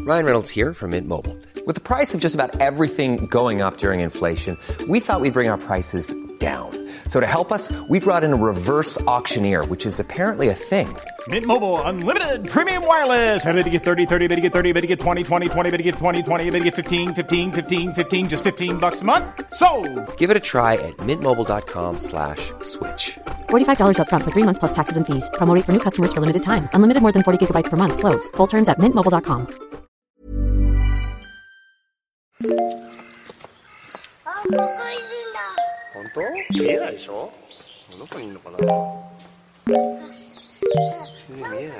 Ryan Reynolds here from Mint Mobile. With the price of just about everything going up during inflation, we thought we'd bring our prices down. So to help us, we brought in a reverse auctioneer, which is apparently a thing. Mint Mobile Unlimited Premium Wireless. How to get 30, 30, bit to get 30, bit to get 20, 20, 20, bit to get 20, 20, bit to get 15, 15, 15, 15, just $15 a month? Sold! Give it a try at mintmobile.com/switch. $45 up front for 3 months plus taxes and fees. Promo rate for new customers for limited time. Unlimited more than 40 gigabytes per month. Slows full terms at mintmobile.com. 本当？見えないでしょ？どこにいるのかな？見えないよ。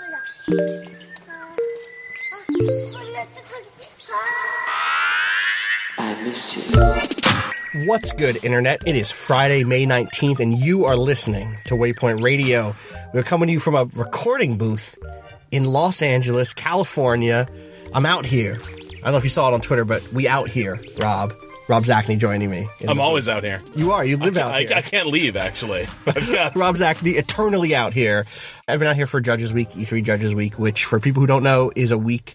What's good, Internet? It is Friday, May 19th, and you are listening to Waypoint Radio. We're coming to you from a recording booth in Los Angeles, California. I'm out here. I don't know if you saw it on Twitter, but we out here, Rob. Rob Zacny joining me. I'm always out here. You are. You live out here. I can't leave, actually. Rob Zacny, eternally out here. I've been out here for Judges Week, E3 Judges Week, which, for people who don't know, is a week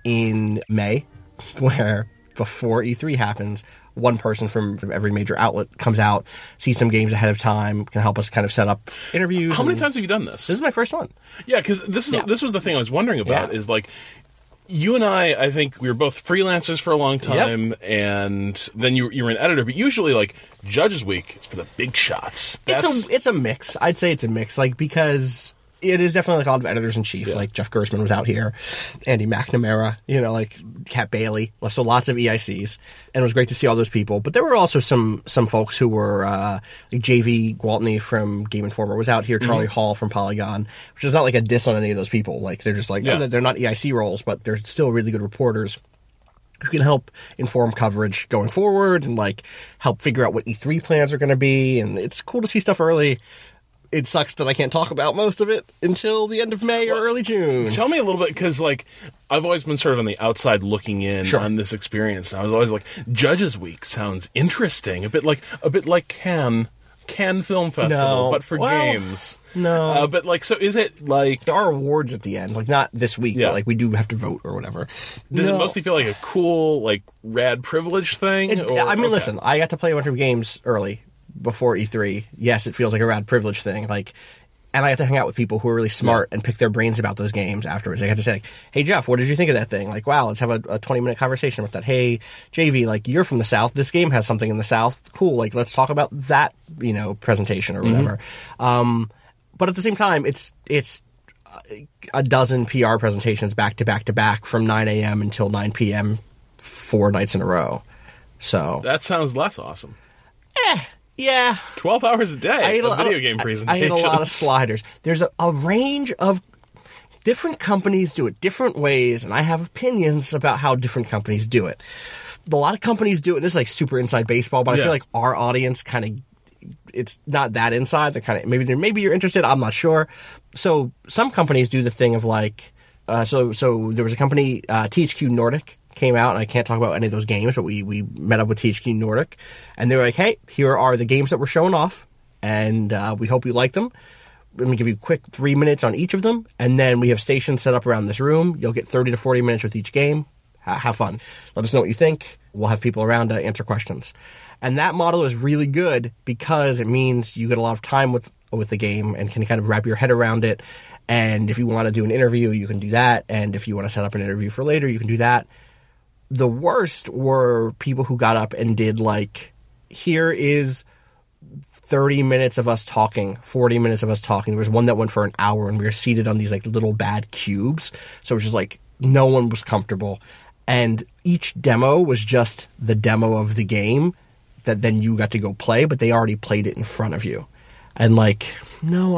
in May where, before E3 happens, one person from every major outlet comes out, sees some games ahead of time, can help us kind of set up interviews. How many times have you done this? This is my first one. Yeah, because this was the thing I was wondering about, is like, you and I think we were both freelancers for a long time, and then you were an editor, but usually, like, Judges Week is for the big shots. It's a mix. I'd say it's a mix, like, because it is definitely like a lot of editors-in-chief, like Jeff Gerstmann was out here, Andy McNamara, like Kat Bailey, so lots of EICs, and it was great to see all those people. But there were also some folks who were, like JV Gwaltney from Game Informer was out here, Charlie Hall from Polygon, which is not like a diss on any of those people. Like, they're just like, they're not EIC roles, but they're still really good reporters who can help inform coverage going forward and, like, help figure out what E3 plans are going to be. And it's cool to see stuff early. It sucks that I can't talk about most of it until the end of May or early June. Tell me a little bit, because, like, I've always been sort of on the outside looking in on this experience. And I was always like, Judges Week sounds interesting. A bit like Cannes Film Festival, but for games. No. But, like, so is it, like... There are awards at the end. Like, not this week, but, like, we do have to vote or whatever. Does it mostly feel like a cool, like, rad privilege thing? Listen, I got to play a bunch of games early before E3. Yes, it feels like a rad privilege thing. Like, and I got to hang out with people who are really smart and pick their brains about those games afterwards. I got to say, like, hey, Jeff, what did you think of that thing? Like, wow, let's have a 20-minute conversation about that. Hey, JV, like, you're from the South. This game has something in the South. Cool. Like, let's talk about that, presentation or whatever. But at the same time, it's a dozen PR presentations back to back to back from 9 a.m. until 9 p.m. 4 nights in a row. So that sounds less awesome. Yeah. 12 hours a day of video game presentations. I ate a lot of sliders. There's a range of different companies do it different ways, and I have opinions about how different companies do it. A lot of companies do it, and this is like super inside baseball, but I feel like our audience kind of, it's not that inside. They're kind of, maybe you're interested, I'm not sure. So some companies do the thing of like, so there was a company, THQ Nordic, came out, and I can't talk about any of those games, but we met up with THQ Nordic, and they were like, hey, here are the games that we're showing off, and we hope you like them. Let me give you a quick 3 minutes on each of them, and then we have stations set up around this room. You'll get 30 to 40 minutes with each game. Have fun. Let us know what you think. We'll have people around to answer questions. And that model is really good because it means you get a lot of time with the game and can kind of wrap your head around it. And if you want to do an interview, you can do that. And if you want to set up an interview for later, you can do that. The worst were people who got up and did, like, here is 30 minutes of us talking, 40 minutes of us talking. There was one that went for an hour, and we were seated on these, like, little bad cubes. So it was just, like, no one was comfortable. And each demo was just the demo of the game that then you got to go play, but they already played it in front of you. And, like, no,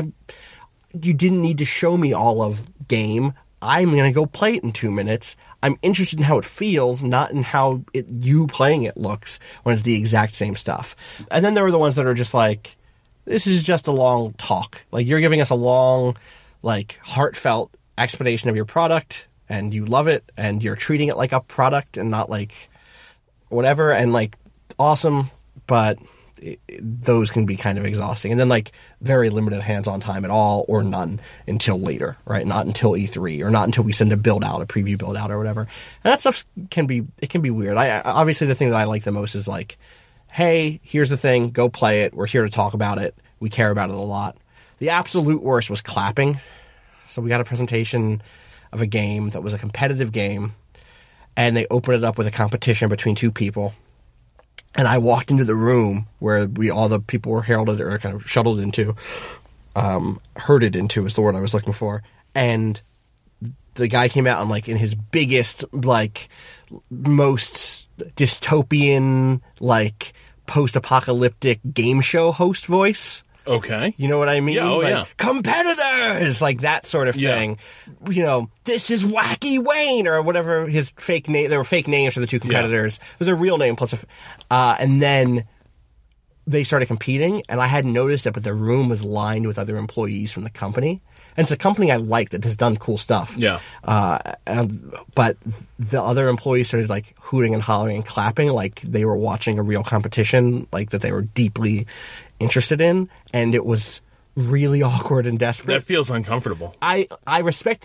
you didn't need to show me all of game. I'm going to go play it in 2 minutes. I'm interested in how it feels, not in how you playing it looks when it's the exact same stuff. And then there were the ones that are just like, this is just a long talk. Like, you're giving us a long, like, heartfelt explanation of your product, and you love it, and you're treating it like a product and not like whatever, and, like, awesome, but those can be kind of exhausting. And then like very limited hands-on time at all or none until later, right? Not until E3 or not until we send a preview build out or whatever. And that stuff can be weird. Obviously the thing that I like the most is like, hey, here's the thing, go play it. We're here to talk about it. We care about it a lot. The absolute worst was clapping. So we got a presentation of a game that was a competitive game, and they opened it up with a competition between two people. And I walked into the room where all the people were heralded or kind of shuttled into, herded into is the word I was looking for. And the guy came out and like in his biggest, like most dystopian, like post-apocalyptic game show host voice. Okay. You know what I mean? Yeah, yeah. Competitors! Like that sort of thing. You know, this is Wacky Wayne or whatever his fake name. There were fake names for the two competitors. It was a real name plus and then they started competing, and I hadn't noticed it, but the room was lined with other employees from the company. And it's a company I like that has done cool stuff. Yeah. But the other employees started like hooting and hollering and clapping like they were watching a real competition, like that they were deeply interested in, and it was really awkward and desperate. That feels uncomfortable. I respect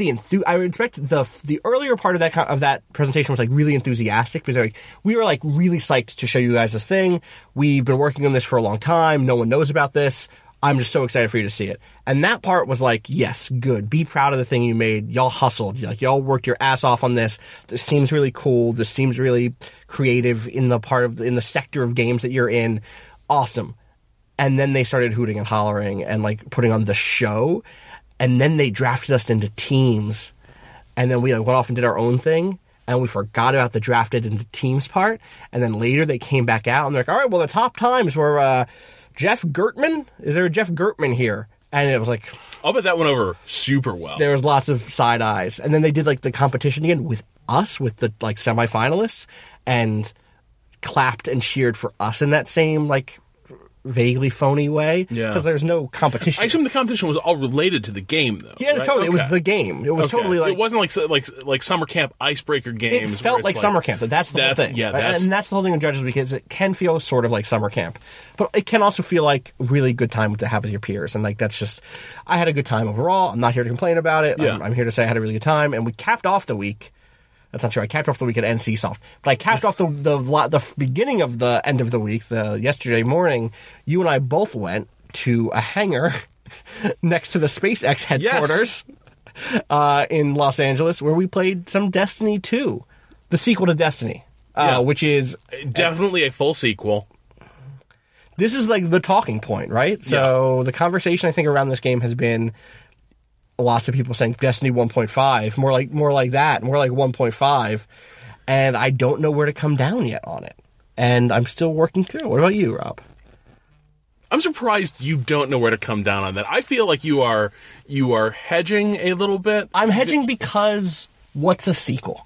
the earlier part of that presentation was like really enthusiastic because like we were like really psyched to show you guys this thing. We've been working on this for a long time. No one knows about this. I'm just so excited for you to see it. And that part was like, yes, good. Be proud of the thing you made. Y'all hustled. Like y'all worked your ass off on this. This seems really cool. This seems really creative in the sector of games that you're in. Awesome. And then they started hooting and hollering and like putting on the show. And then they drafted us into teams. And then we like went off and did our own thing. And we forgot about the drafted into teams part. And then later they came back out and they're like, all right, well, the top times were Jeff Gertman. Is there a Jeff Gertman here? And it was like, I'll bet that went over super well. There was lots of side eyes. And then they did like the competition again with us, with the like semifinalists, and clapped and cheered for us in that same like vaguely phony way. Yeah. Because there's no competition. I assume the competition was all related to the game, though. Yeah, right? totally. Okay. It was the game. It was totally like... It wasn't like summer camp icebreaker games. It felt like summer camp. That's the whole thing. Yeah, and that's the whole thing with Judges Week, is it can feel sort of like summer camp. But it can also feel like a really good time to have with your peers. And like that's just... I had a good time overall. I'm not here to complain about it. Yeah. I'm here to say I had a really good time. And we capped off the week... That's not true. I capped off the week at NCSoft. But I capped off the beginning of the end of the week, yesterday morning. You and I both went to a hangar next to the SpaceX headquarters in Los Angeles, where we played some Destiny 2, the sequel to Destiny, which is... Definitely a full sequel. This is like the talking point, right? So the conversation, I think, around this game has been... Lots of people saying Destiny 1.5, more like that, more like 1.5, and I don't know where to come down yet on it. And I'm still working through. What about you, Rob? I'm surprised you don't know where to come down on that. I feel like you are hedging a little bit. I'm hedging because what's a sequel?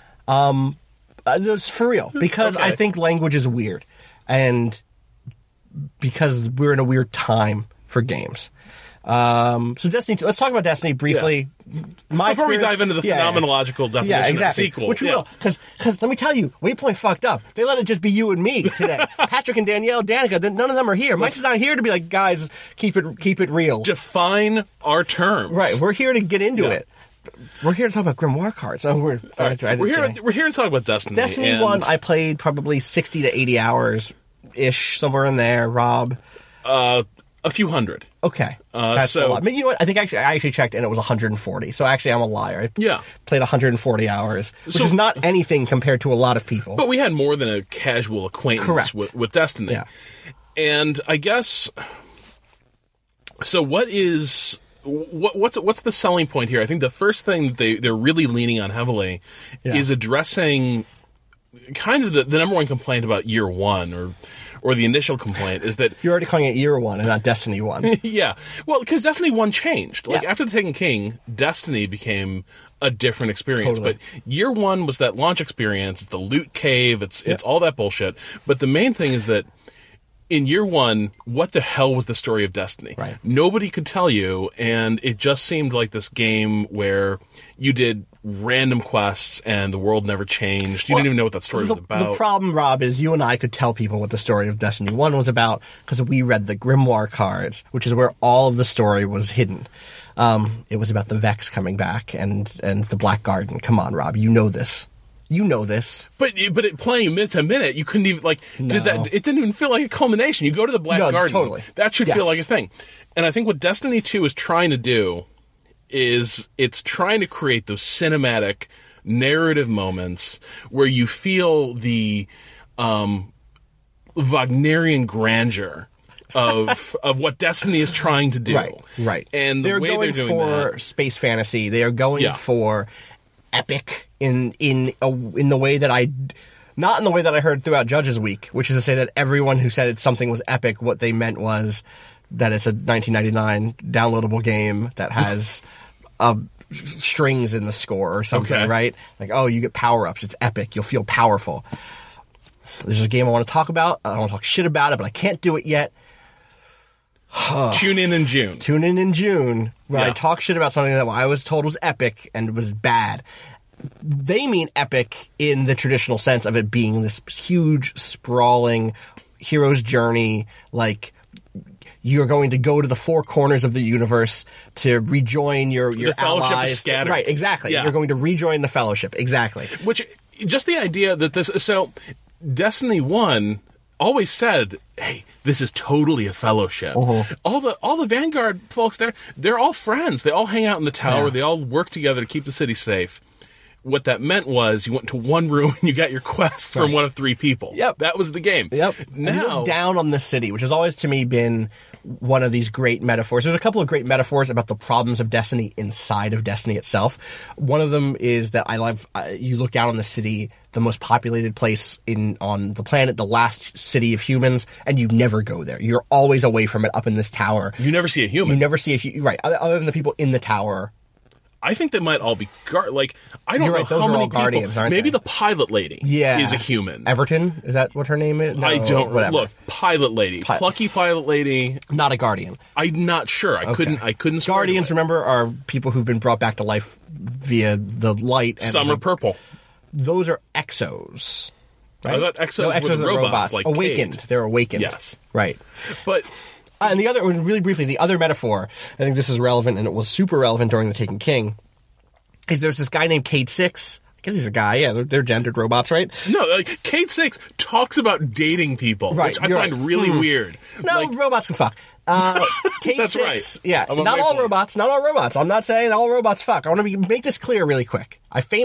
It's for real. Because I think language is weird, and because we're in a weird time for games. So Destiny 2, let's talk about Destiny briefly. Yeah. Before we dive into the phenomenological definition of sequel. Which we will. Because let me tell you, Waypoint fucked up. They let it just be you and me today. Patrick and Danielle, Danica, none of them are here. Mike's not here to be like, guys, keep it real. Define our terms. Right, we're here to get into it. We're here to talk about Grimoire cards. So we're here to talk about Destiny. Destiny 1, I played probably 60 to 80 hours-ish, somewhere in there. Rob? A few hundred. Okay. That's a lot. I mean, you know what? I think I actually checked and it was 140. So actually, I'm a liar. I played 140 hours, which is not anything compared to a lot of people. But we had more than a casual acquaintance with Destiny. Yeah. And I guess... So what's the selling point here? I think the first thing that they're really leaning on heavily is addressing kind of the number one complaint about year one, or the initial complaint is that... You're already calling it year one and not Destiny 1. Yeah. Well, because Destiny 1 changed. Like, after The Taken King, Destiny became a different experience. Totally. But year one was that launch experience. It's the loot cave. It's all that bullshit. But the main thing is that in year one, what the hell was the story of Destiny? Right. Nobody could tell you, and it just seemed like this game where you did random quests and the world never changed. You didn't even know what that story was about. The problem, Rob, is you and I could tell people what the story of Destiny 1 was about because we read the Grimoire cards, which is where all of the story was hidden. It was about the Vex coming back and the Black Garden. Come on, Rob, you know this. You know this. But playing minute to minute, you couldn't even, did that? It didn't even feel like a culmination. You go to the Black Garden. Totally. That should feel like a thing. And I think what Destiny 2 is trying to do is it's trying to create those cinematic narrative moments where you feel the Wagnerian grandeur of what Destiny is trying to do. Right. And the way they're doing for space fantasy. They are going for epic in the way that not in the way that I heard throughout Judges Week, which is to say that everyone who said something was epic, what they meant was that it's a 1999 downloadable game that has strings in the score or something, right? Like, oh, you get power-ups. It's epic. You'll feel powerful. There's a game I want to talk about. I don't want to talk shit about it, but I can't do it yet. Tune in June. Tune in June, where I talk shit about something that I was told was epic and was bad. They mean epic in the traditional sense of it being this huge, sprawling hero's journey, like you're going to go to the four corners of the universe to rejoin your the Fellowship allies. Is scattered. Right, exactly. Yeah. You're going to rejoin the Fellowship, exactly. Which, just the idea that so Destiny 1 always said, hey, this is totally a fellowship. All the Vanguard folks there, they're all friends. They all hang out in the tower. They all work together to keep the city safe. What that meant was you went into one room and you got your quests from one of three people. Yep. That was the game. Yep. Now, you look down on the city, which has always to me been one of these great metaphors. There's a couple of great metaphors about the problems of Destiny inside of Destiny itself. One of them is that I love, you look down on the city, the most populated place on the planet, the last city of humans, and you never go there. You're always away from it up in this tower. You never see a human. You never see right, other than the people in the tower. I think they might all be I don't know those how many all guardians, people. Aren't maybe they? the pilot lady is a human. Everton, is that what her name is? No, I don't whatever. Look, pilot lady, plucky pilot lady, not a guardian. I'm not sure. I couldn't. Guardians, remember, are people who've been brought back to life via the light. And some are purple. Those are exos. Right? I thought exos were the robots. Like awakened. Cade. They're awakened. Yes, right. But. And the other, really briefly, the other metaphor, I think this is relevant, and it was super relevant during The Taken King, is there's this guy named Cade Six. I guess he's a guy, they're gendered robots, right? No, Cade Six talks about dating people, which I find really weird. No, robots can fuck. Cade That's Six, right. yeah, not all robots. I'm not saying all robots fuck. I want to make this clear really quick.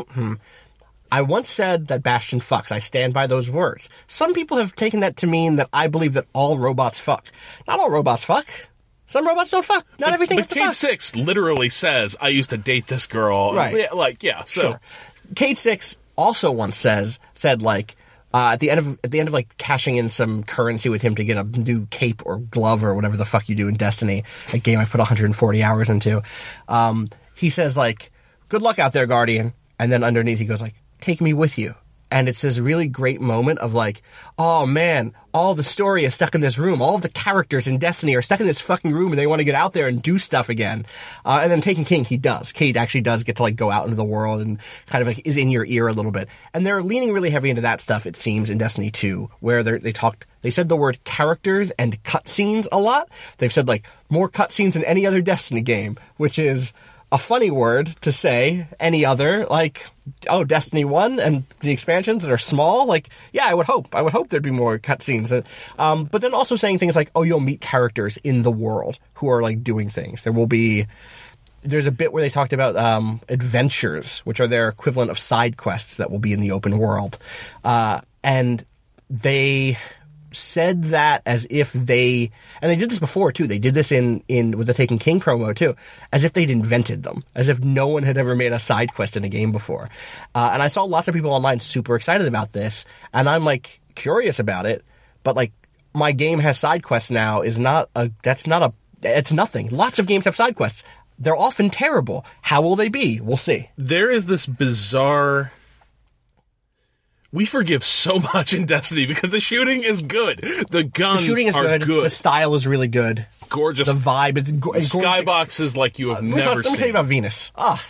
I once said that Bastion fucks. I stand by those words. Some people have taken that to mean that I believe that all robots fuck. Not all robots fuck. Some robots don't fuck. Not everything is to fuck. But Cade Six literally says, I used to date this girl. Right. Sure. Cade Six also once said at the end of like cashing in some currency with him to get a new cape or glove or whatever the fuck you do in Destiny, a game I put 140 hours into, he says like, good luck out there, Guardian. And then underneath he goes like, take me with you. And it's this really great moment of like, oh man, all the story is stuck in this room. All of the characters in Destiny are stuck in this fucking room and they want to get out there and do stuff again. And then Taken King, he does. Cade actually does get to like go out into the world and kind of like is in your ear a little bit. And they're leaning really heavy into that stuff, it seems, in Destiny 2, where they said the word characters and cutscenes a lot. They've said like more cutscenes than any other Destiny game, which is a funny word to say. Any other, like, Destiny 1 and the expansions that are small, like, yeah, I would hope there'd be more cutscenes. But then also saying things like, you'll meet characters in the world who are, like, doing things. There's a bit where they talked about adventures, which are their equivalent of side quests that will be in the open world. And they said that as if and they did this before too. They did this in with the Taken King promo too, as if they'd invented them, as if no one had ever made a side quest in a game before. And I saw lots of people online super excited about this, and I'm like curious about it, but like my game has side quests now it's nothing. Lots of games have side quests. They're often terrible. How will they be? We'll see. There is this bizarre we forgive so much in Destiny because the shooting is good. The guns are good. The style is really good. Gorgeous. The vibe is gorgeous. Skybox is like you have never seen. Let me tell you about Venus.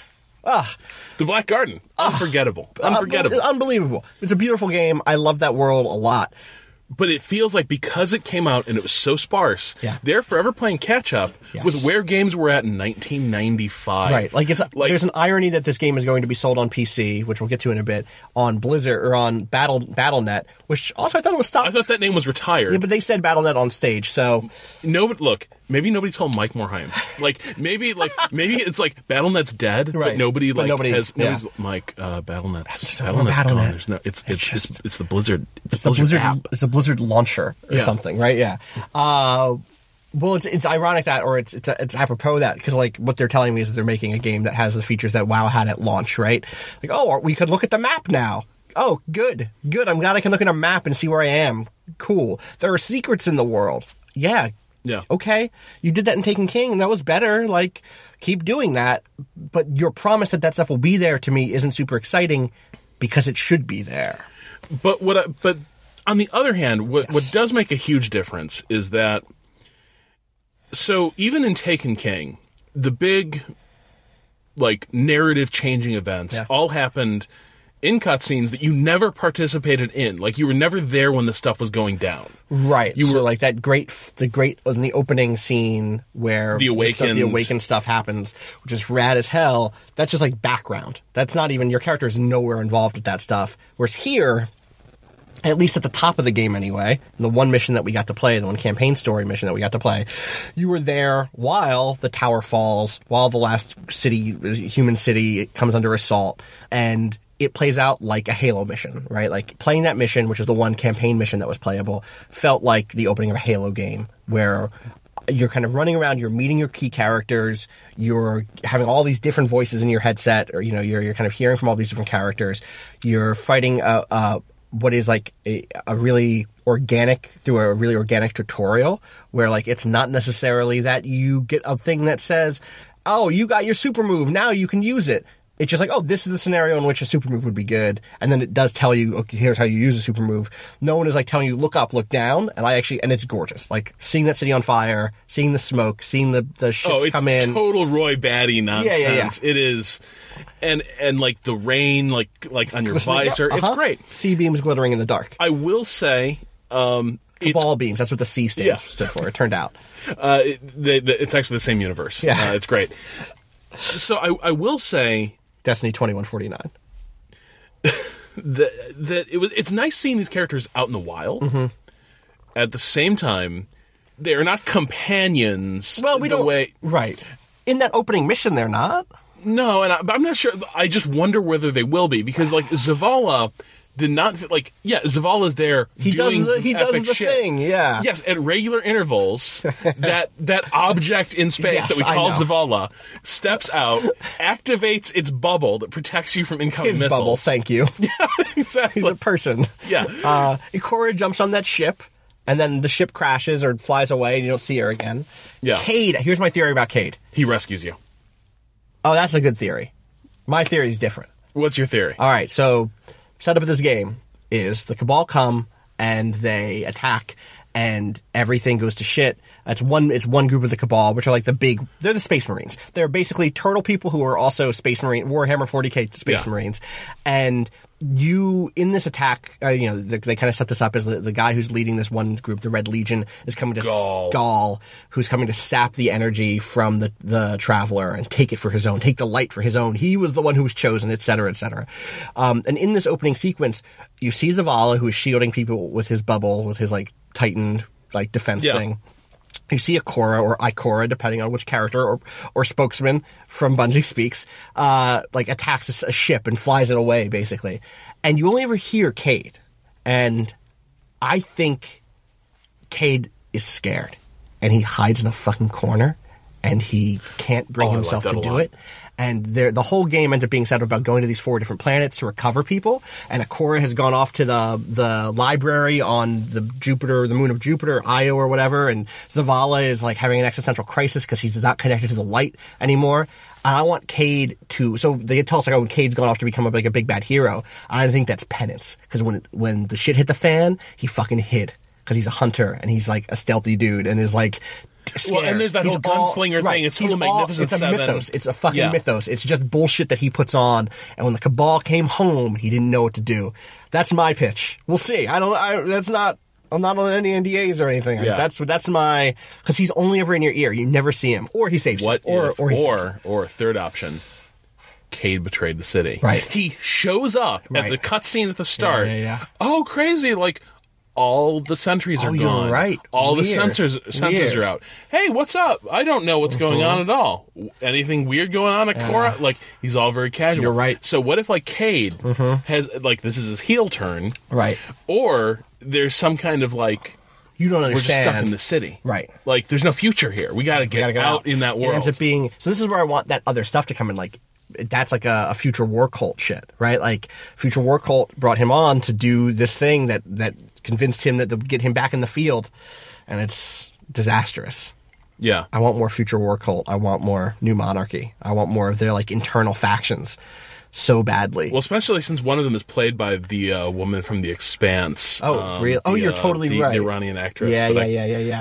The Black Garden. Unforgettable. Unbelievable. It's a beautiful game. I love that world a lot. But it feels like because it came out and it was so sparse, they're forever playing catch-up with where games were at in 1995. Right. There's an irony that this game is going to be sold on PC, which we'll get to in a bit, on Blizzard, or on Battle.net, which also I thought it was stopped. I thought that name was retired. Yeah, but they said Battle.net on stage, so... No, but look, maybe nobody told Mike Morhaime. Maybe it's like Battle.net's dead, but nobody has... Nobody's Mike, Battle.net's gone. There's no... It's the Blizzard... It's the Blizzard app. It's a Blizzard launcher or something, right? Yeah. Well, it's ironic that, or it's apropos that, because like what they're telling me is that they're making a game that has the features that WoW had at launch, right? Like, oh, we could look at the map now. Oh, good. I'm glad I can look at a map and see where I am. Cool. There are secrets in the world. Yeah. Okay. You did that in Taken King, and that was better. Like, keep doing that. But your promise that stuff will be there to me isn't super exciting because it should be there. But on the other hand, what does make a huge difference is that, so even in Taken King, the big, like, narrative-changing events all happened in cutscenes that you never participated in. Like, you were never there when the stuff was going down. Right. You were like in the opening scene where the Awakened stuff happens, which is rad as hell. That's just like background. That's not even, your character is nowhere involved with that stuff. Whereas here, at least at the top of the game anyway, the one mission that we got to play, the one campaign story mission that we got to play, you were there while the tower falls, while the last human city comes under assault, and it plays out like a Halo mission, right? Like, playing that mission, which is the one campaign mission that was playable, felt like the opening of a Halo game, where you're kind of running around, you're meeting your key characters, you're having all these different voices in your headset, or, you're kind of hearing from all these different characters. You're fighting what is like a really organic tutorial, where like it's not necessarily that you get a thing that says, oh, you got your super move, now you can use it. It's just like, oh, this is the scenario in which a super move would be good. And then it does tell you, okay, here's how you use a super move. No one is like telling you, look up, look down. And it's gorgeous. Like, seeing that city on fire, seeing the smoke, seeing the ships come in. Oh, it's total Roy Batty nonsense. Yeah. It is. And like the rain, like on your visor. It's great. C-beams glittering in the dark. I will say, ball beams. That's what the C stood for. It turned out. It's actually the same universe. Yeah. It's great. So I will say, Destiny 2149. It's nice seeing these characters out in the wild. Mm-hmm. At the same time, they are not companions. Well, right. In that opening mission, they're not. No, and I'm not sure. I just wonder whether they will be, because like Zavala did not Zavala's there. He does the shit. Thing. Yeah. Yes, at regular intervals, that object in space that we call Zavala steps out, activates its bubble that protects you from incoming missiles. Bubble, thank you. Yeah, exactly. He's a person. Yeah. Ikora jumps on that ship, and then the ship crashes or flies away, and you don't see her again. Yeah. Cayde. Here's my theory about Cayde. He rescues you. Oh, that's a good theory. My theory is different. What's your theory? All right, so setup of this game is the Cabal come and they attack and everything goes to shit. It's one group of the Cabal, which are like they're the Space Marines. They're basically turtle people who are also Space Marine, Warhammer 40k Space Marines. And you, in this attack, they kind of set this up as the guy who's leading this one group, the Red Legion, is coming to Gaul, who's coming to sap the energy from the Traveler and take it for his own, take the light for his own. He was the one who was chosen, etc., etc. And in this opening sequence, you see Zavala, who is shielding people with his bubble, with his like Titan like defense thing. You see Ikora, or Ikora, depending on which character or spokesman from Bungie speaks, like attacks a ship and flies it away, basically. And you only ever hear Cayde. And I think Cayde is scared. And he hides in a fucking corner. And he can't bring himself to do it. And the whole game ends up being set up about going to these 4 different planets to recover people. And Ikora has gone off to the library on the moon of Jupiter, Io or whatever. And Zavala is like having an existential crisis because he's not connected to the light anymore. I want Cayde to. So they tell us like, oh, Cade's gone off to become like a big bad hero. I think that's penance because when the shit hit the fan, he fucking hid because he's a hunter and he's like a stealthy dude and is like. Scared. Well, and there's that whole gunslinger thing. It's total Magnificent Seven. It's a mythos. It's a fucking mythos. It's just bullshit that he puts on. And when the Cabal came home, he didn't know what to do. That's my pitch. We'll see. I'm not on any NDAs or anything. Yeah. That's my, because he's only ever in your ear. You never see him, or he saves you. Or third option. Cayde betrayed the city. Right. He shows up at the cutscene at the start. Yeah. Oh, crazy! Like. All the sentries are gone. You're right. All the sensors are out. Hey, what's up? I don't know what's going on at all. Anything weird going on at Cora? Like, he's all very casual. You're right. So what if, like, Cayde has, like, this is his heel turn. Right. Or there's some kind of, like... You don't understand. We're just stuck in the city. Right. Like, there's no future here. We gotta get out in that world. It ends up being... So this is where I want that other stuff to come in, like... That's like a future war cult shit, right? Like, future war cult brought him on to do this thing that convinced him that to get him back in the field, and it's disastrous. Yeah. I want more future war cult. I want more New Monarchy. I want more of their, like, internal factions so badly. Well, especially since one of them is played by the woman from The Expanse. Oh, really? Oh, you're totally right. The Iranian actress. Yeah.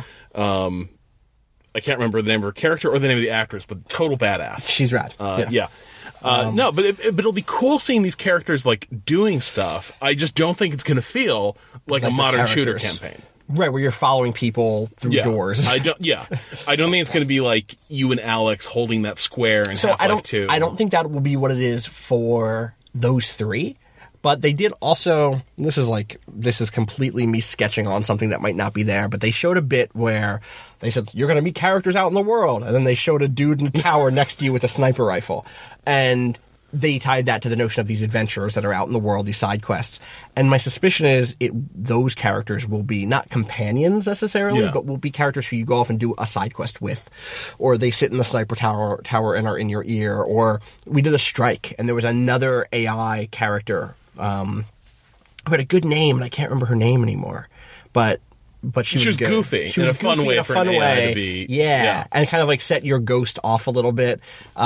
I can't remember the name of her character or the name of the actress, but total badass. She's rad. Yeah. No, but it'll be cool seeing these characters, like, doing stuff. I just don't think it's going to feel like a modern shooter campaign. Right, where you're following people through doors. I don't think it's going to be like you and Alex holding that square in Half-Life 2. I don't think that will be what it is for those three. But they did also, this is completely me sketching on something that might not be there, but they showed a bit where they said, you're going to meet characters out in the world. And then they showed a dude in a tower next to you with a sniper rifle. And they tied that to the notion of these adventurers that are out in the world, these side quests. And my suspicion is those characters will be not companions necessarily, but will be characters who you go off and do a side quest with. Or they sit in the sniper tower and are in your ear. Or we did a strike, and there was another AI character who had a good name, and I can't remember her name anymore. But she was good. Goofy. She was in a fun way for an AI to be. Yeah, and kind of like set your ghost off a little bit.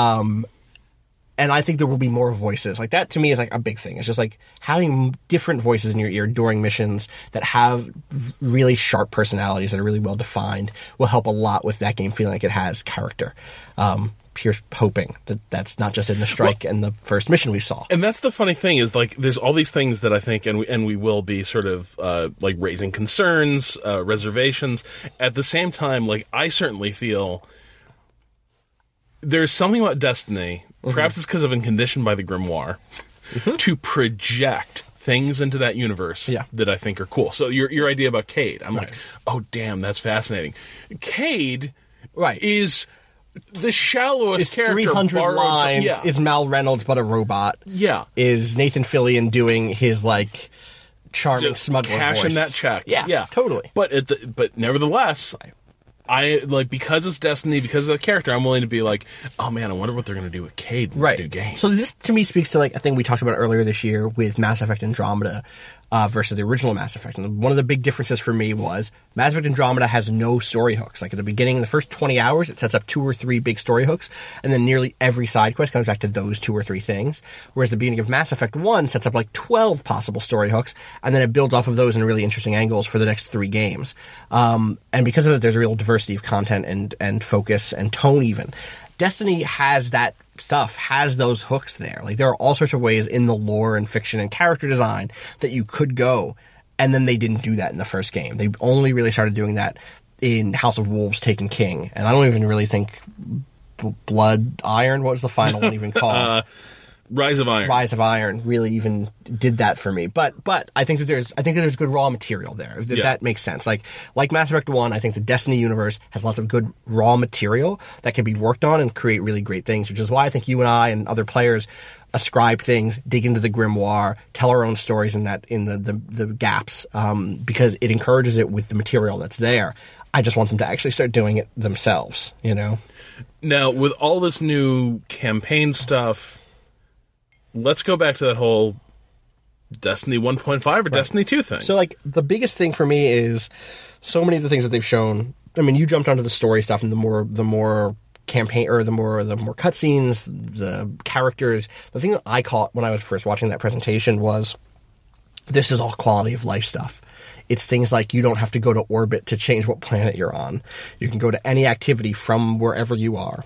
And I think there will be more voices. Like, that to me is like a big thing. It's just like having different voices in your ear during missions that have really sharp personalities that are really well defined will help a lot with that game feeling like it has character. Here's hoping that that's not just in the strike and the first mission we saw. And that's the funny thing is, like, there's all these things that I think, and we will be sort of like raising concerns, reservations. At the same time, like, I certainly feel there's something about Destiny. Perhaps it's because I've been conditioned by the Grimoire to project things into that universe that I think are cool. So your idea about Cayde, I'm like, oh damn, that's fascinating. Cayde is the shallowest character. 300 lines is Mal Reynolds, but a robot. Yeah, is Nathan Fillion doing his like charming smuggler cashing voice. that check? Yeah, totally. But nevertheless. I like, because it's Destiny, because of the character, I'm willing to be like, oh man, I wonder what they're going to do with Cayde in this new game. So this to me speaks to like a thing we talked about earlier this year with Mass Effect Andromeda versus the original Mass Effect. And one of the big differences for me was Mass Effect Andromeda has no story hooks. Like, at the beginning, in the first 20 hours, it sets up 2 or 3 big story hooks, and then nearly every side quest comes back to those 2 or 3 things. Whereas the beginning of Mass Effect 1 sets up like 12 possible story hooks, and then it builds off of those in really interesting angles for the next 3 games. And because of it, there's a real diversity of content and focus and tone even. Destiny has that stuff, has those hooks there. Like, there are all sorts of ways in the lore and fiction and character design that you could go, and then they didn't do that in the first game. They only really started doing that in House of Wolves Taken King, and I don't even really think Blood Iron, what was the final one even called? Rise of Iron. Rise of Iron really even did that for me. But I think that there's good raw material there. If that makes sense. Like Mass Effect 1, I think the Destiny universe has lots of good raw material that can be worked on and create really great things, which is why I think you and I and other players ascribe things, dig into the grimoire, tell our own stories in the gaps, because it encourages it with the material that's there. I just want them to actually start doing it themselves, you know? Now, with all this new campaign stuff, let's go back to that whole Destiny 1.5 or Destiny 2 thing. So, like, the biggest thing for me is so many of the things that they've shown. I mean, you jumped onto the story stuff and the more campaign or the more cutscenes, the characters. The thing that I caught when I was first watching that presentation was this is all quality of life stuff. It's things like you don't have to go to orbit to change what planet you're on. You can go to any activity from wherever you are.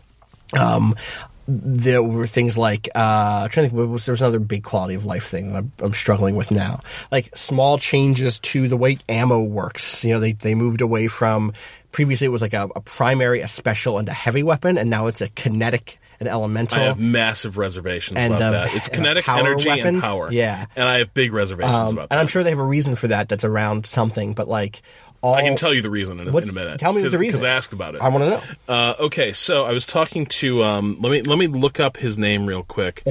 There were things like, I'm trying to think, there was another big quality of life thing that I'm struggling with now. Like small changes to the way ammo works. You know, they moved away from, previously it was like a primary, a special, and a heavy weapon, and now it's a kinetic, an elemental. I have massive reservations about that. It's kinetic, energy, weapon. And power. Yeah. And I have big reservations about that. And I'm sure they have a reason for that that's around something, but like... I can tell you the reason in a minute. Tell me what the reason is. Because I asked about it. I want to know. Okay, so I was talking to... let me look up his name real quick.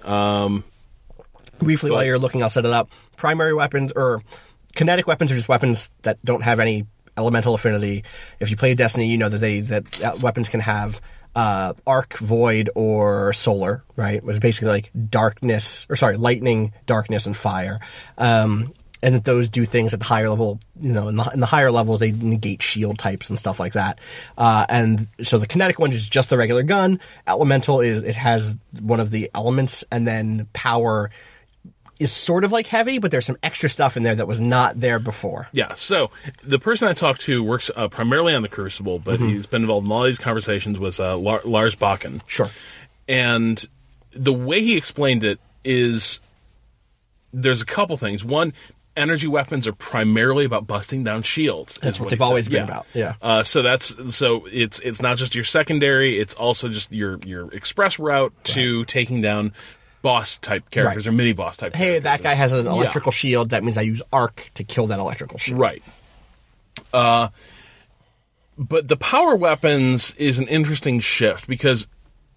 Briefly, while you're looking, I'll set it up. Primary weapons, or kinetic weapons, are just weapons that don't have any elemental affinity. If you play Destiny, you know that weapons can have arc, void, or solar, right? Which is basically like lightning, darkness, and fire. And that those do things at the higher level, you know, in the higher levels, they negate shield types and stuff like that. And so the kinetic one is just the regular gun. Elemental it has one of the elements, and then power is sort of like heavy, but there's some extra stuff in there that was not there before. Yeah, so the person I talked to works primarily on the Crucible, but he's been involved in all these conversations, was Lars Bakken. Sure. And the way he explained it is there's a couple things. One, energy weapons are primarily about busting down shields. That's what they've always been about. Yeah. So it's not just your secondary; it's also just your express route to taking down boss type characters or mini boss type. Hey, characters. that guy has an electrical shield. That means I use arc to kill that electrical shield. Right. But the power weapons is an interesting shift because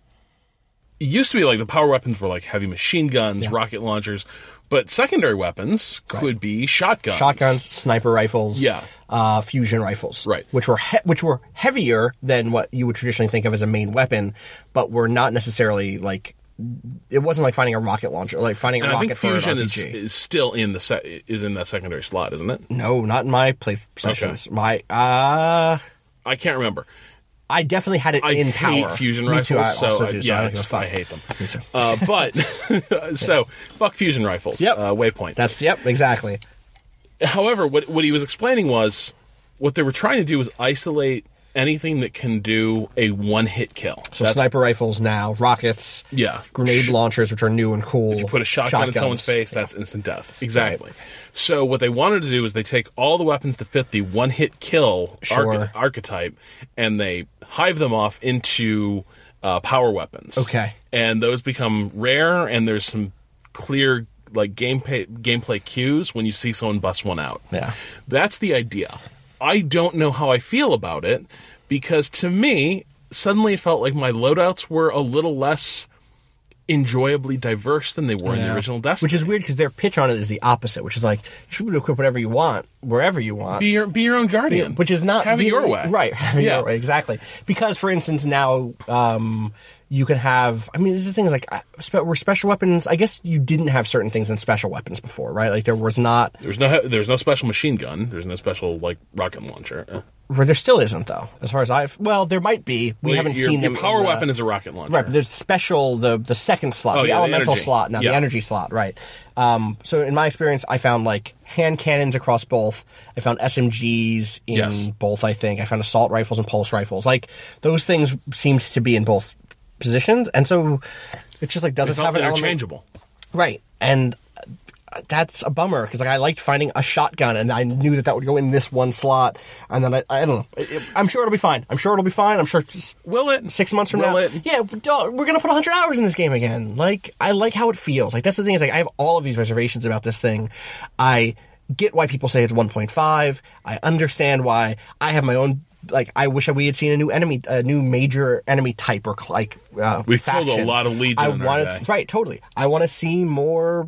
it used to be like the power weapons were like heavy machine guns, rocket launchers. But secondary weapons could be shotguns, sniper rifles, fusion rifles, right? Which were heavier than what you would traditionally think of as a main weapon, but were not necessarily like. It wasn't like finding a rocket launcher, like finding a rocket. I think fusion for an RPG. is still in that secondary slot, isn't it? No, not in my play sessions. Okay. I can't remember. I definitely had it in power. I hate fusion rifles, I hate them. Me too. But so fuck fusion rifles. Yep. Waypoint. Exactly. However, what he was explaining was what they were trying to do was isolate anything that can do a one-hit kill. So sniper rifles now, rockets, grenade launchers, which are new and cool. If you put a shotgun in someone's face, that's instant death. Exactly. Right. So what they wanted to do is they take all the weapons that fit the one-hit kill archetype, and they hive them off into power weapons. Okay. And those become rare, and there's some clear like gameplay cues when you see someone bust one out. Yeah. That's the idea. I don't know how I feel about it, because to me, suddenly it felt like my loadouts were a little less enjoyably diverse than they were in the original Destiny. Which is weird, because their pitch on it is the opposite, which is like, you should be able to equip whatever you want, wherever you want. Be your own guardian. Which is not... Have it your way. Right, have it your way, exactly. Because, for instance, now... you can have, I mean, this is things like, were special weapons, I guess you didn't have certain things in special weapons before, right? Like, there was not... There's no special machine gun. There's no special, like, rocket launcher. Where there still isn't, though, as far as well, there might be. We haven't seen them. Your power weapon is a rocket launcher. Right, but there's special, the second slot, the elemental slot, the energy slot, right. So in my experience, I found, like, hand cannons across both. I found SMGs in both, I think. I found assault rifles and pulse rifles. Like, those things seemed to be in both positions, and so it just like doesn't have an interchangeable, right? And that's a bummer, because like I liked finding a shotgun, and I knew that would go in this one slot, and then I don't know. I'm sure it'll be fine. I'm sure 6 months from now, we're gonna put 100 hours in this game again. Like, I like how it feels. Like, that's the thing, is like I have all of these reservations about this thing. I get why people say it's 1.5. I understand why. I have my own. Like, I wish we had seen a new major enemy type, or like we've faction. killed a lot of Legion. Right, totally. I want to see more.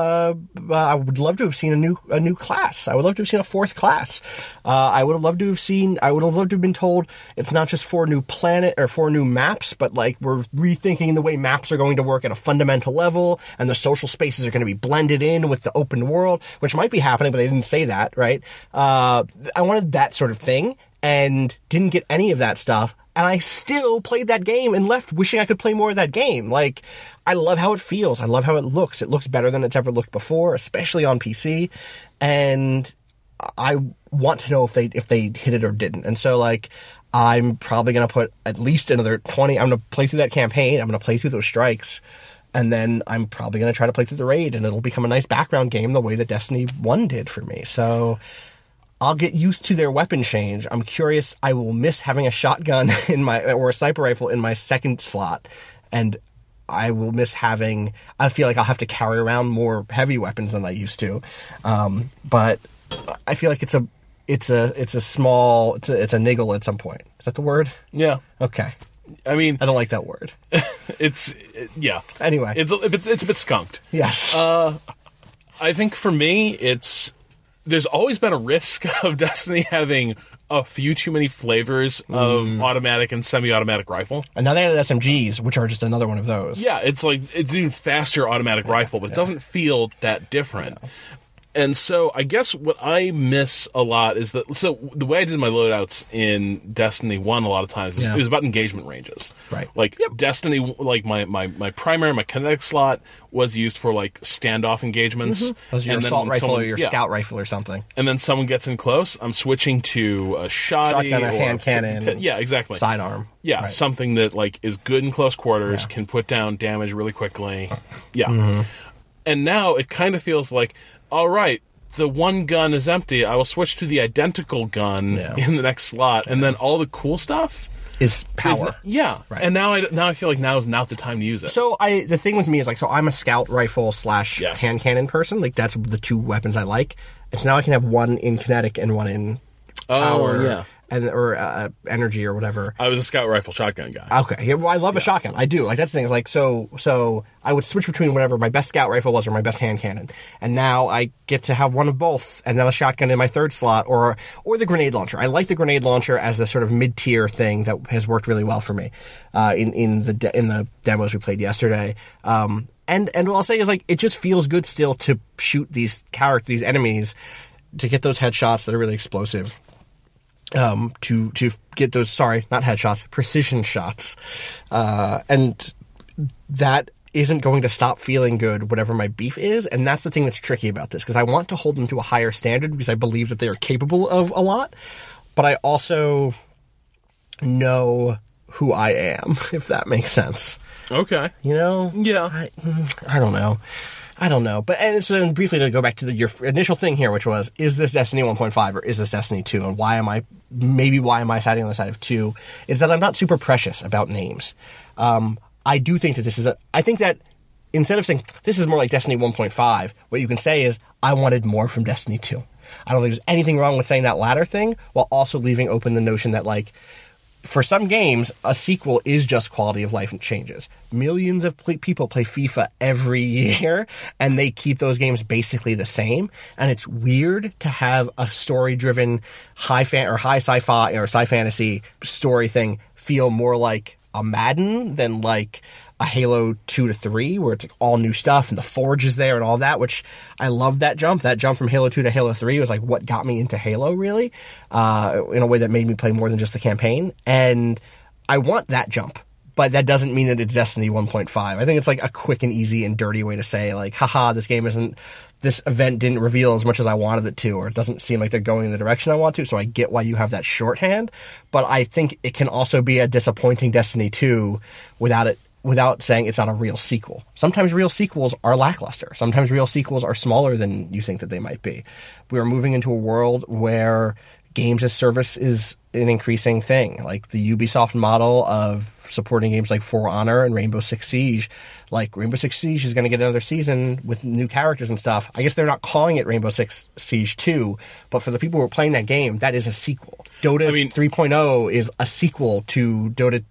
I would love to have seen a new class. I would love to have seen a fourth class. I would have loved to have been told it's not just 4 new planet or 4 new maps, but like we're rethinking the way maps are going to work at a fundamental level, and the social spaces are going to be blended in with the open world, which might be happening, but they didn't say that, right? I wanted that sort of thing. And didn't get any of that stuff. And I still played that game and left wishing I could play more of that game. Like, I love how it feels. I love how it looks. It looks better than it's ever looked before, especially on PC. And I want to know if they hit it or didn't. And so, like, I'm probably going to put at least another 20. I'm going to play through that campaign. I'm going to play through those strikes. And then I'm probably going to try to play through the raid. And it'll become a nice background game the way that Destiny 1 did for me. So I'll get used to their weapon change. I'm curious. I will miss having a shotgun or a sniper rifle in my second slot, and I will miss having. I feel like I'll have to carry around more heavy weapons than I used to. But I feel like it's a niggle at some point. Is that the word? Yeah. Okay. I mean, I don't like that word. Yeah. Anyway, it's a bit skunked. Yes. I think for me, there's always been a risk of Destiny having a few too many flavors of automatic and semi-automatic rifle. And now they added SMGs, which are just another one of those. Yeah, it's even faster automatic rifle, but it doesn't feel that different. Yeah. And so I guess what I miss a lot is that, so the way I did my loadouts in Destiny 1 a lot of times, it was about engagement ranges. Right. Like, Destiny, like my primary, my kinetic slot was used for, like, standoff engagements. Mm-hmm. Was your assault rifle or your scout rifle or something. And then someone gets in close, I'm switching to a shotgun or hand cannon. Yeah, exactly. Sidearm. Yeah, right. Something that, like, is good in close quarters, can put down damage really quickly. Yeah. Mm-hmm. And now it kind of feels like, all right, the one gun is empty. I will switch to the identical gun in the next slot, and then all the cool stuff is power. Right. And now I feel like now is not the time to use it. So the thing with me is, like, so I'm a scout rifle / hand cannon person. Like, that's the two weapons I like. And so now I can have one in kinetic and one in power. Or energy or whatever. I was a scout rifle shotgun guy. Okay, yeah, well, I love a shotgun. I do. Like, that's the thing. It's like, so I would switch between whatever my best scout rifle was or my best hand cannon, and now I get to have one of both, and then a shotgun in my third slot, or the grenade launcher. I like the grenade launcher as the sort of mid-tier thing that has worked really well for me in the demos we played yesterday. And what I'll say is, like, it just feels good still to shoot these enemies, to get those headshots that are really explosive. To get those, not headshots, precision shots. And that isn't going to stop feeling good, whatever my beef is. And that's the thing that's tricky about this, because I want to hold them to a higher standard because I believe that they are capable of a lot. But I also know who I am, if that makes sense. Okay. You know? Yeah. I don't know. But so briefly to go back to your initial thing here, which was, is this Destiny 1.5 or is this Destiny 2? And why am I siding on the side of 2? Is that I'm not super precious about names. I do think that I think that instead of saying this is more like Destiny 1.5, what you can say is, I wanted more from Destiny 2. I don't think there's anything wrong with saying that latter thing, while also leaving open the notion that, like, for some games, a sequel is just quality of life and changes. Millions of people play FIFA every year, and they keep those games basically the same. And it's weird to have a story-driven high sci-fi or sci-fantasy story thing feel more like a Madden than like a Halo 2 to 3, where it's like all new stuff and the Forge is there and all that, which I love that jump. That jump from Halo 2 to Halo 3 was like what got me into Halo, really, in a way that made me play more than just the campaign. And I want that jump, but that doesn't mean that it's Destiny 1.5. I think it's like a quick and easy and dirty way to say, like, haha, this event didn't reveal as much as I wanted it to, or it doesn't seem like they're going in the direction I want to, so I get why you have that shorthand. But I think it can also be a disappointing Destiny 2 without saying it's not a real sequel. Sometimes real sequels are lackluster. Sometimes real sequels are smaller than you think that they might be. We are moving into a world where games as service is an increasing thing. Like the Ubisoft model of supporting games like For Honor and Rainbow Six Siege. Like, Rainbow Six Siege is going to get another season with new characters and stuff. I guess they're not calling it Rainbow Six Siege 2, but for the people who are playing that game, that is a sequel. Dota 3.0 is a sequel to Dota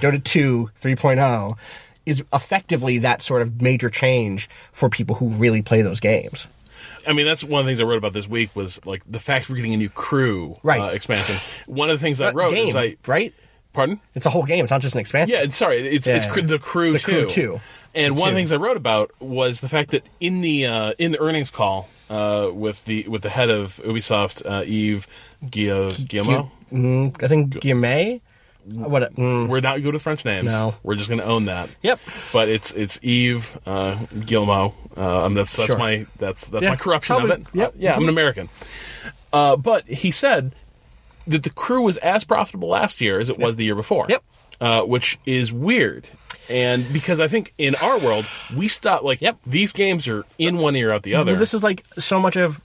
2 3.0 is effectively that sort of major change for people who really play those games. I mean, that's one of the things I wrote about this week was, like, the fact we're getting a new crew expansion. One of the things I wrote is right? Pardon? It's a whole game. It's not just an expansion. Yeah, it's the crew the too. Crew too. And one of the things I wrote about was the fact that in the earnings call with the head of Ubisoft, Yves Guillemot, I think Guillemot. we're not good with French names. No. We're just going to own that. Yep. But it's Yves Guillemot. That's Sure. my corruption Probably. of it. Yep. I'm an American. But he said that the Crew was as profitable last year as it was the year before. Yep. Which is weird. And because I think in our world, we stop, these games are in one ear out the other. Well, this is like so much of...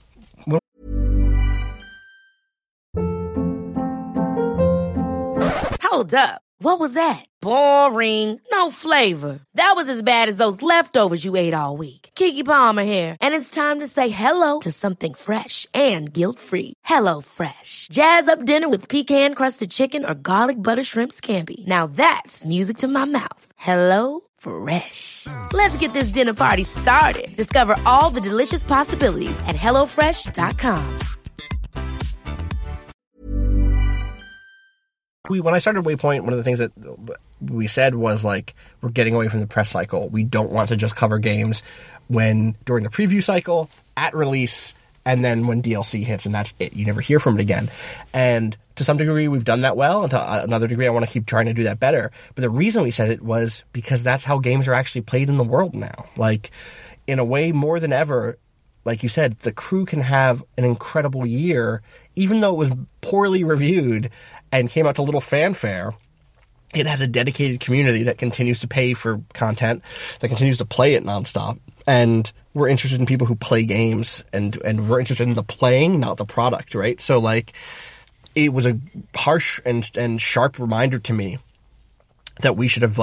Hold up. What was that? Boring. No flavor. That was as bad as those leftovers you ate all week. Keke Palmer here, and it's time to say hello to something fresh and guilt-free. HelloFresh. Jazz up dinner with pecan-crusted chicken or garlic butter shrimp scampi. Now that's music to my mouth. HelloFresh. Let's get this dinner party started. Discover all the delicious possibilities at HelloFresh.com. When I started Waypoint, one of the things that we said was, like, we're getting away from the press cycle. We don't want to just cover games during the preview cycle, at release, and then when DLC hits, and that's it. You never hear from it again. And to some degree, we've done that well, and to another degree, I want to keep trying to do that better. But the reason we said it was because that's how games are actually played in the world now. Like, in a way more than ever, like you said, the Crew can have an incredible year, even though it was poorly reviewed and came out to little fanfare. It has a dedicated community that continues to pay for content, that continues to play it nonstop. And we're interested in people who play games, and we're interested in the playing, not the product, right? So, like, it was a harsh and sharp reminder to me that we should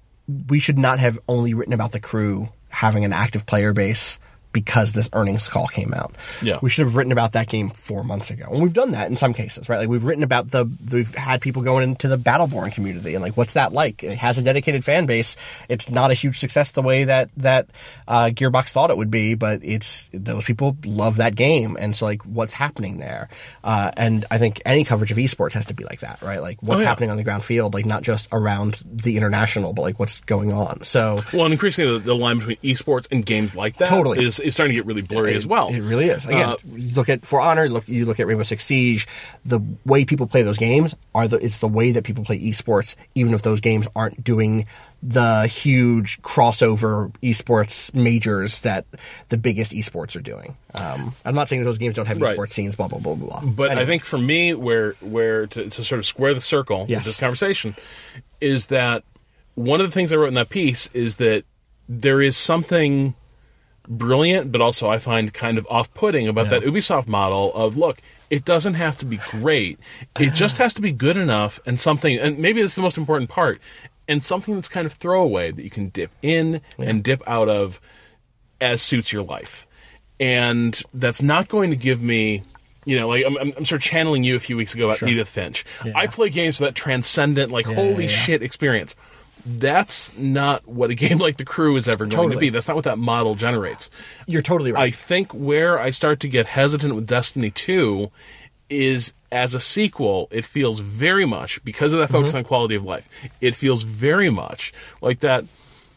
not have only written about the Crew having an active player base because this earnings call came out. Yeah. We should have written about that game 4 months ago. And we've done that in some cases, right? Like, we've written about we've had people going into the Battleborn community and, like, what's that like? It has a dedicated fan base. It's not a huge success the way that Gearbox thought it would be, but those people love that game. And so, like, what's happening there? And I think any coverage of esports has to be like that, right? Like, what's happening on the ground field, like, not just around the international, but, like, what's going on. So, well, and increasingly the line between esports and games like that totally is starting to get really blurry as well. It really is. Again, you look at For Honor, you look at Rainbow Six Siege, the way people play those games it's the way that people play esports, even if those games aren't doing the huge crossover esports majors that the biggest esports are doing. I'm not saying that those games don't have esports scenes, blah, blah, blah, blah. But anyway. I think for me, where to sort of square the circle with this conversation is that one of the things I wrote in that piece is that there is something brilliant, but also I find kind of off-putting about that Ubisoft model of, look, it doesn't have to be great. It just has to be good enough and something, and maybe that's the most important part, and something that's kind of throwaway that you can dip in and dip out of as suits your life. And that's not going to give me, like, I'm sort of channeling you a few weeks ago about Edith Finch. Yeah. I play games for that transcendent, like, holy shit experience. That's not what a game like The Crew is ever going to be. That's not what that model generates. You're totally right. I think where I start to get hesitant with Destiny 2 is as a sequel, it feels very much, because of that focus on quality of life, it feels very much like that,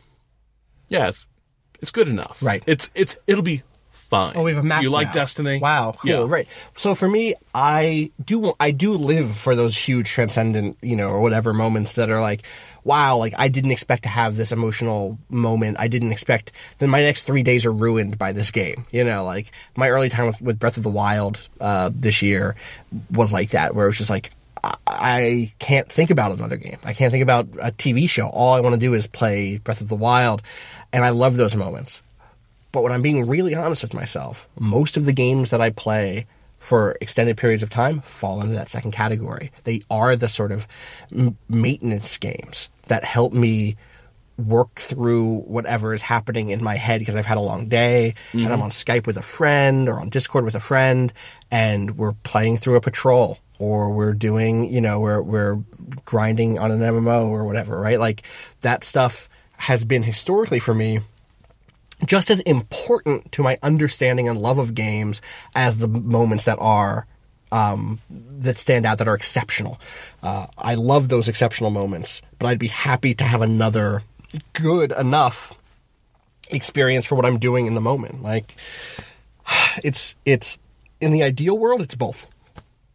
it's good enough. Right. It'll be fine. Oh, we have a map. Do you like now. Destiny? Wow, cool, yeah. Right. So for me, I do live for those huge transcendent, or whatever moments that are like, wow, like, I didn't expect to have this emotional moment. I didn't expect that my next 3 days are ruined by this game. Like, my early time with Breath of the Wild this year was like that, where it was just like, I can't think about another game. I can't think about a TV show. All I want to do is play Breath of the Wild, and I love those moments. But when I'm being really honest with myself, most of the games that I play for extended periods of time fall into that second category. They are the sort of maintenance games that help me work through whatever is happening in my head because I've had a long day and I'm on Skype with a friend or on Discord with a friend and we're playing through a patrol or we're doing, we're grinding on an MMO or whatever, right? Like, that stuff has been historically for me just as important to my understanding and love of games as the moments that are that stand out, that are exceptional. I love those exceptional moments, but I'd be happy to have another good enough experience for what I'm doing in the moment. Like, it's in the ideal world, it's both.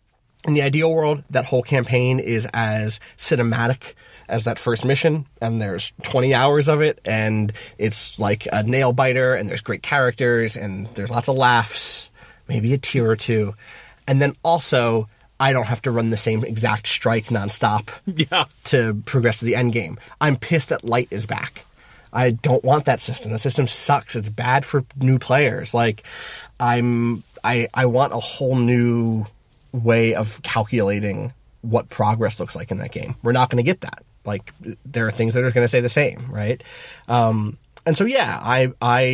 In the ideal world, that whole campaign is as cinematic as that first mission, and there's 20 hours of it, and it's like a nail biter, and there's great characters, and there's lots of laughs, maybe a tear or two. And then also, I don't have to run the same exact strike nonstop to progress to the end game. I'm pissed that Light is back. I don't want that system. The system sucks. It's bad for new players. Like, I want a whole new way of calculating what progress looks like in that game. We're not going to get that. Like, there are things that are going to stay the same, right? And so, yeah,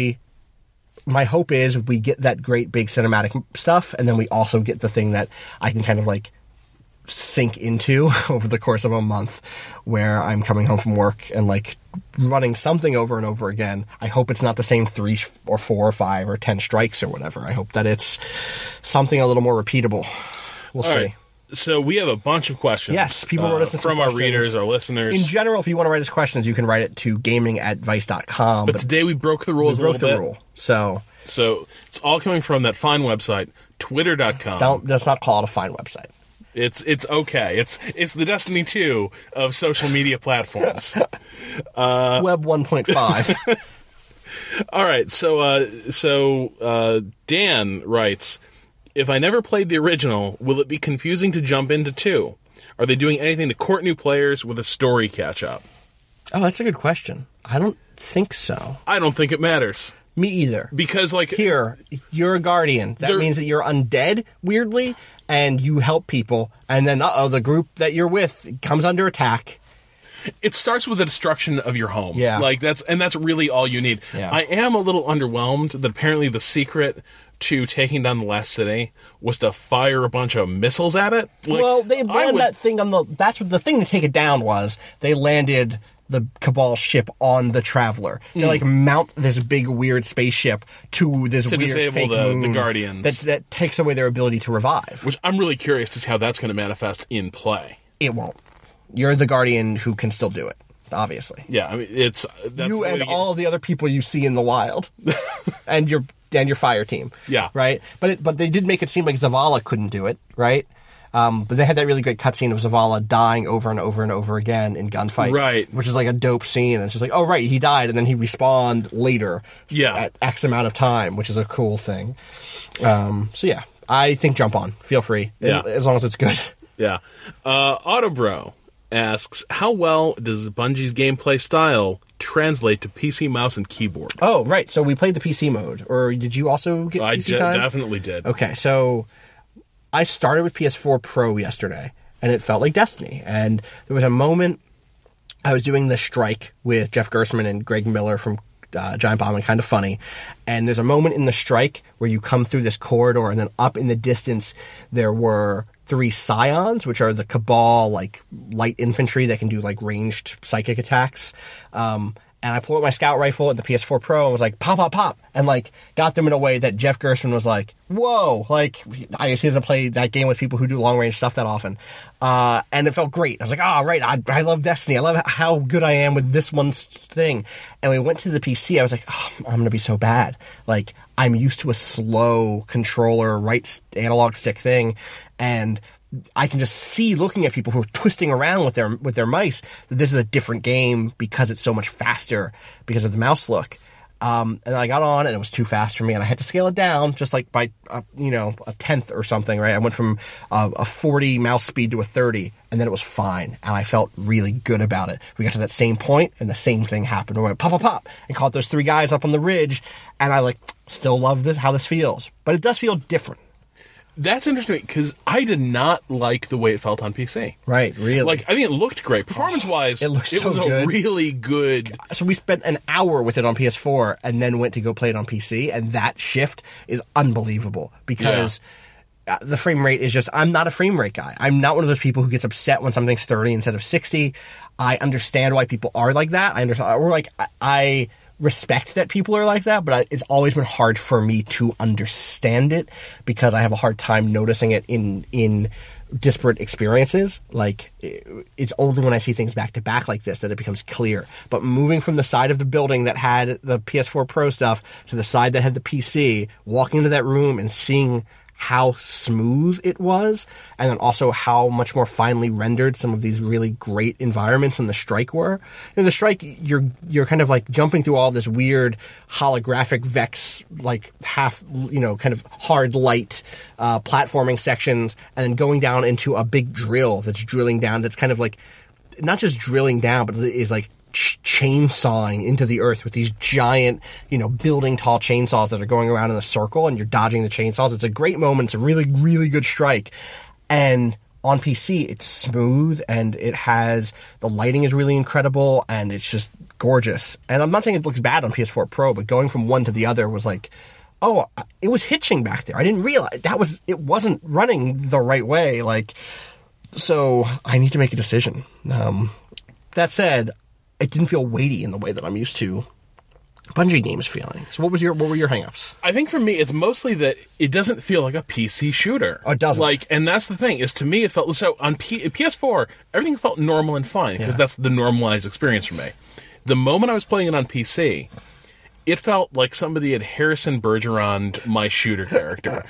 my hope is we get that great big cinematic stuff, and then we also get the thing that I can kind of like sink into over the course of a month, where I'm coming home from work and like running something over and over again. I hope it's not the same 3 or 4 or 5 or 10 strikes or whatever. I hope that it's something a little more repeatable. We'll see. Right. So we have a bunch of questions. Yes, people wrote us from our readers, our listeners. In general, if you want to write us questions, you can write it to gaming@vice.com. But today we broke the rules a little bit. Rule. So it's all coming from that fine website, twitter.com. Let's not call it a fine website. It's okay. It's the Destiny 2 of social media platforms. Web 1.5. All right. So Dan writes, if I never played the original, will it be confusing to jump into 2? Are they doing anything to court new players with a story catch-up? Oh, that's a good question. I don't think so. I don't think it matters. Me either. Because, like... Here, you're a guardian. That means that you're undead, weirdly, and you help people, and then, the group that you're with comes under attack. It starts with the destruction of your home. Yeah. Like, that's really all you need. Yeah. I am a little underwhelmed that apparently the secret to taking down the last city was to fire a bunch of missiles at it. Like, well, they landed that thing on that's what the thing to take it down was. They landed the Cabal ship on the Traveler. They like mount this big weird spaceship to this weird disable fake moon the Guardians. that takes away their ability to revive. Which I'm really curious to see how that's going to manifest in play. It won't. You're the Guardian who can still do it. Obviously. Yeah, I mean that's you and all of the other people you see in the wild, and your fire team. Yeah. Right. But they did make it seem like Zavala couldn't do it. Right. But they had that really great cutscene of Zavala dying over and over and over again in gunfights. Right. Which is like a dope scene. And it's just like, oh right, he died, and then he respawned later. Yeah. At X amount of time, which is a cool thing. So yeah, I think jump on. Feel free. Yeah. As long as it's good. Yeah. Autobro asks, how well does Bungie's gameplay style translate to PC mouse and keyboard? Oh, right. So we played the PC mode. Or did you also get PC time? I definitely did. Okay, so I started with PS4 Pro yesterday, and it felt like Destiny. And there was a moment I was doing the strike with Jeff Gerstmann and Greg Miller from Giant Bomb and Kind of Funny. And there's a moment in the strike where you come through this corridor, and then up in the distance there were 3 Scions, which are the Cabal, like, light infantry that can do, like, ranged psychic attacks. And I pulled out my scout rifle at the PS4 Pro and was like, pop, pop, pop. And, like, got them in a way that Jeff Gerstmann was like, whoa. Like, he doesn't play that game with people who do long-range stuff that often. And it felt great. I was like, oh, right, I love Destiny. I love how good I am with this one thing. And we went to the PC. I was like, oh, I'm going to be so bad. Like, I'm used to a slow controller, right analog stick thing. And I can just see, looking at people who are twisting around with their mice, that this is a different game because it's so much faster because of the mouse look. And then I got on, and it was too fast for me, and I had to scale it down just like by a tenth or something. Right, I went from a 40 mouse speed to a 30, and then it was fine, and I felt really good about it. We got to that same point, and the same thing happened. We went pop, pop, pop, and caught those 3 guys up on the ridge, and I still love how this feels, but it does feel different. That's interesting, because I did not like the way it felt on PC. Right, really. Like, I think it looked great. Performance-wise, it was good. A really good... So we spent an hour with it on PS4 and then went to go play it on PC, and that shift is unbelievable, because the frame rate is just... I'm not a frame rate guy. I'm not one of those people who gets upset when something's 30 instead of 60. I understand why people are like that. I respect that people are like that, but it's always been hard for me to understand it because I have a hard time noticing it in disparate experiences. Like, it's only when I see things back to back like this that it becomes clear. But moving from the side of the building that had the PS4 Pro stuff to the side that had the PC, walking into that room and seeing how smooth it was, and then also how much more finely rendered some of these really great environments in the Strike were. In the Strike, you're kind of like jumping through all this weird holographic Vex, like half, kind of hard light platforming sections, and then going down into a big drill that's drilling down, that's kind of like, not just drilling down, but is like chainsawing into the earth with these giant, building tall chainsaws that are going around in a circle, and you're dodging the chainsaws. It's a great moment. It's a really, really good Strike. And on PC, it's smooth, and the lighting is really incredible, and it's just gorgeous. And I'm not saying it looks bad on PS4 Pro, but going from one to the other was like, oh, it was hitching back there. I didn't realize it wasn't running the right way. So I need to make a decision. That said, it didn't feel weighty in the way that I'm used to Bungie games feeling. So what were your hangups? I think for me, it's mostly that it doesn't feel like a PC shooter. Oh, it doesn't. And that's the thing, is to me it felt, so on PS4, everything felt normal and fine, because that's the normalized experience for me. The moment I was playing it on PC, it felt like somebody had Harrison Bergeron'd my shooter character.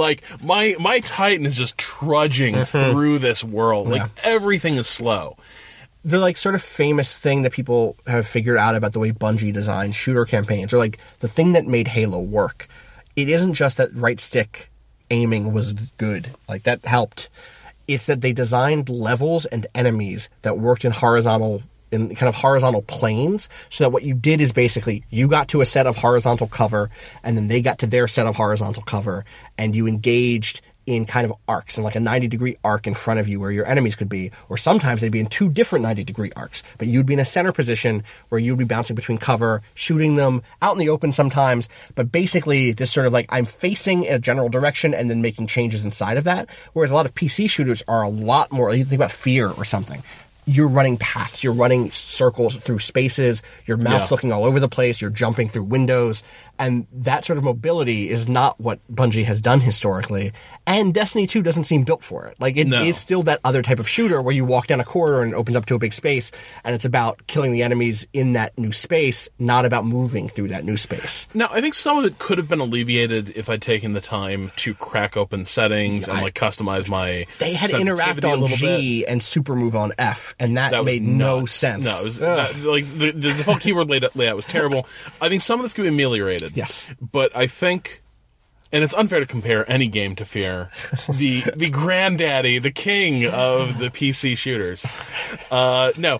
My Titan is just trudging through this world. Everything is slow. The sort of famous thing that people have figured out about the way Bungie designs shooter campaigns, or the thing that made Halo work, it isn't just that right stick aiming was good. That helped. It's that they designed levels and enemies that worked in kind of horizontal planes, so that what you did is basically you got to a set of horizontal cover, and then they got to their set of horizontal cover, and you engaged in kind of arcs, in like a 90-degree arc in front of you where your enemies could be, or sometimes they'd be in two different 90-degree arcs, but you'd be in a center position where you'd be bouncing between cover, shooting them out in the open sometimes, but basically this sort of I'm facing in a general direction and then making changes inside of that, whereas a lot of PC shooters are a lot more, you think about Fear or something. You're running paths, you're running circles through spaces, your mouse looking all over the place, you're jumping through windows, and that sort of mobility is not what Bungie has done historically, and Destiny 2 doesn't seem built for it. It is still that other type of shooter where you walk down a corridor and it opens up to a big space, and it's about killing the enemies in that new space, not about moving through that new space. Now, I think some of it could have been alleviated if I'd taken the time to crack open settings and customize my They had interact on G and super move on F. And that made no sense. No, it was the default keyword layout was terrible. I think some of this could be ameliorated. Yes, but I think, and it's unfair to compare any game to Fear, the granddaddy, the king of the PC shooters. No,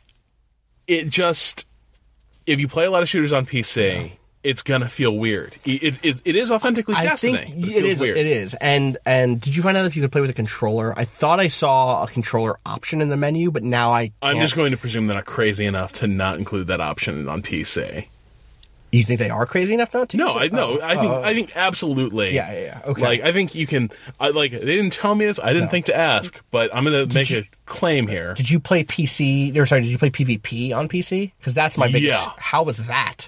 it just, if you play a lot of shooters on PC. It's gonna feel weird. It is authentically Destiny. I think it is. Weird. It is. And did you find out if you could play with a controller? I thought I saw a controller option in the menu, but now I can't. I'm just going to presume they're not crazy enough to not include that option on PC. You think they are crazy enough not to? No, I think absolutely. Yeah. Okay. I think you can. They didn't tell me this. I didn't think to ask, but I'm going to make a claim here. Did you play PC? Did you play PvP on PC? Because that's my big. Yeah. How was that?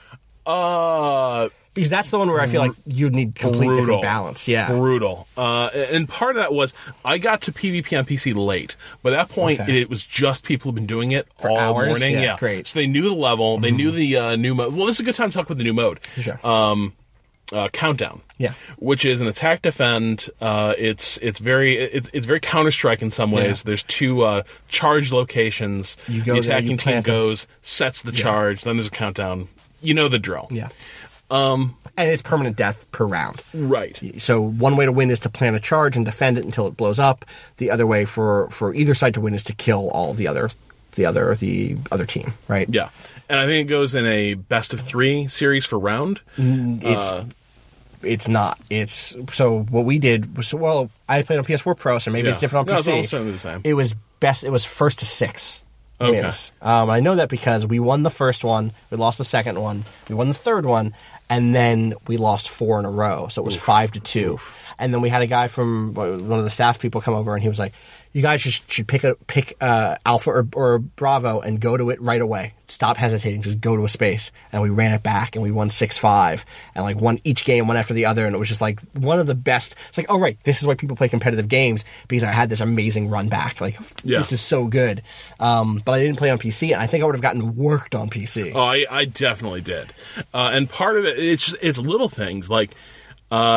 Because that's the one where I feel like you'd need complete different balance. Yeah. Brutal. And part of that was I got to PvP on PC late. By that point, it was just people who've been doing it for all hours? morning. Yeah, great. So they knew the level. They knew the new mode. Well, this is a good time to talk about the new mode. Sure. Countdown. Yeah. Which is an attack defend. It's very Counter-Strike in some ways. There's two charge locations. You go the attacking there, team goes, sets the charge, then there's a countdown. You know the drill. Yeah. And it's permanent death per round. Right. So one way to win is to plant a charge and defend it until it blows up. The other way for either side to win is to kill all the other team, right? Yeah. And I think it goes in a best of 3 series for round. It's not. It's so what we did was, I played on PS4 Pro, so maybe it's different on PC. No, it's almost certainly the same. It was first to 6. Okay. Wins. I know that because we won the first one, we lost the second one, we won the third one, and then we lost 4 in a row. So it was 5-2. And then we had a guy from one of the staff people come over, and he was like, "You guys should pick Alpha or Bravo and go to it right away. Stop hesitating. Just go to a space." And we ran it back, and we won 6-5, and won each game one after the other. And it was just one of the best. It's like, oh right, this is why people play competitive games, because I had this amazing run back. This is so good. But I didn't play on PC, and I think I would have gotten worked on PC. Oh, I definitely did. And part of it, it's little things like.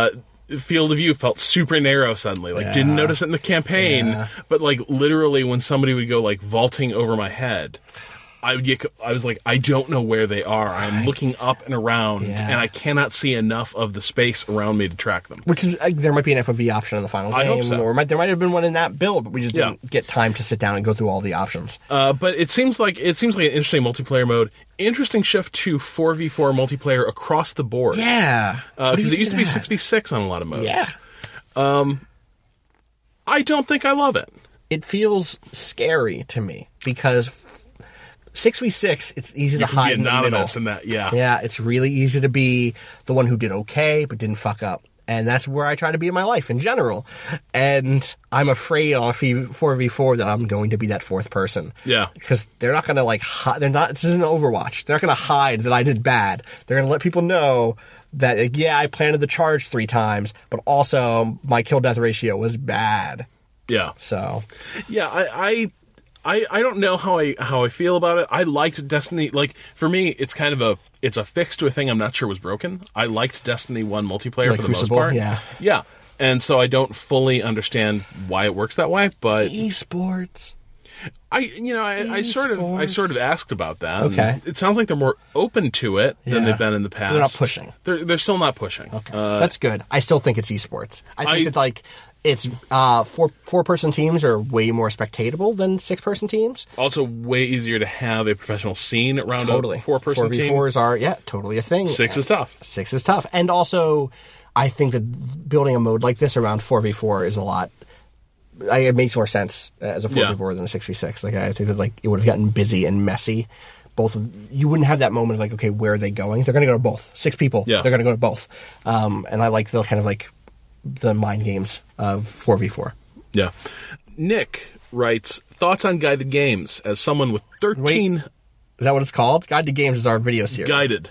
field of view felt super narrow suddenly. Like, didn't notice it in the campaign, but like literally when somebody would go like vaulting over my head, I was like, I don't know where they are. I'm looking up and around, and I cannot see enough of the space around me to track them. Which is, there might be an FOV option in the final game. I hope so. Or there might have been one in that build, but we just didn't get time to sit down and go through all the options. But it seems like an interesting multiplayer mode. Interesting shift to 4v4 multiplayer across the board. Yeah. Because it used to be 6v6 on a lot of modes. Yeah. I don't think I love it. It feels scary to me because 6v6, it's easy to hide in the middle. In that, yeah, it's really easy to be the one who did okay but didn't fuck up, and that's where I try to be in my life in general. And I'm afraid on 4v4 that I'm going to be that fourth person. Yeah, because they're not going to they're not. This isn't Overwatch. They're not going to hide that I did bad. They're going to let people know that I planted the charge 3 times, but also my kill death ratio was bad. Yeah. So, yeah, I don't know how I feel about it. I liked Destiny. Like, for me, it's kind of it's a fix to a thing I'm not sure was broken. I liked Destiny 1 multiplayer like for the Crucible, most part. Yeah. Yeah. And so I don't fully understand why it works that way, but esports. I sort of asked about that. Okay. It sounds like they're more open to it than they've been in the past. They're not pushing. They're still not pushing. Okay. That's good. I still think it's esports. I think that it's 4-person teams are way more spectatable than 6-person teams. Also, way easier to have a professional scene around a 4-person team. 4v4s are totally a thing. 6 is tough. 6 is tough, and also I think that building a mode like this around 4v4 is a lot. It makes more sense as a 4v4 than a 6v6. Like, I think that it would have gotten busy and messy. You wouldn't have that moment of okay, where are they going? They're going to go to both. 6 people. Yeah. They're going to go to both. And I like the kind of the mind games of 4v4. Yeah. Nick writes, thoughts on guided games as someone with 13... Wait, is that what it's called? Guided Games is our video series. Guided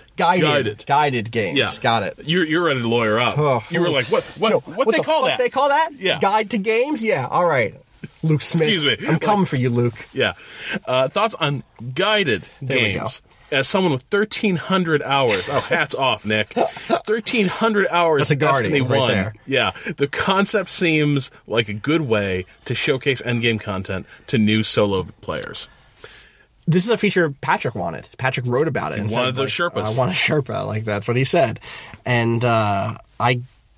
games. Yeah. Got it. You're ready to lawyer up. You were like, what they call that? They call that? Yeah. Guide to Games? Yeah. All right. Luke Smith. Excuse me. I'm coming for you, Luke. Yeah. Thoughts on guided games as someone with 1,300 hours. Oh, hats off, Nick. 1,300 hours. That's a Destiny Guardian right 1. there. Yeah. The concept seems like a good way to showcase endgame content to new solo players. This is a feature Patrick wanted. Patrick wrote about it. And wanted those Sherpas. I want a Sherpa. That's what he said. And I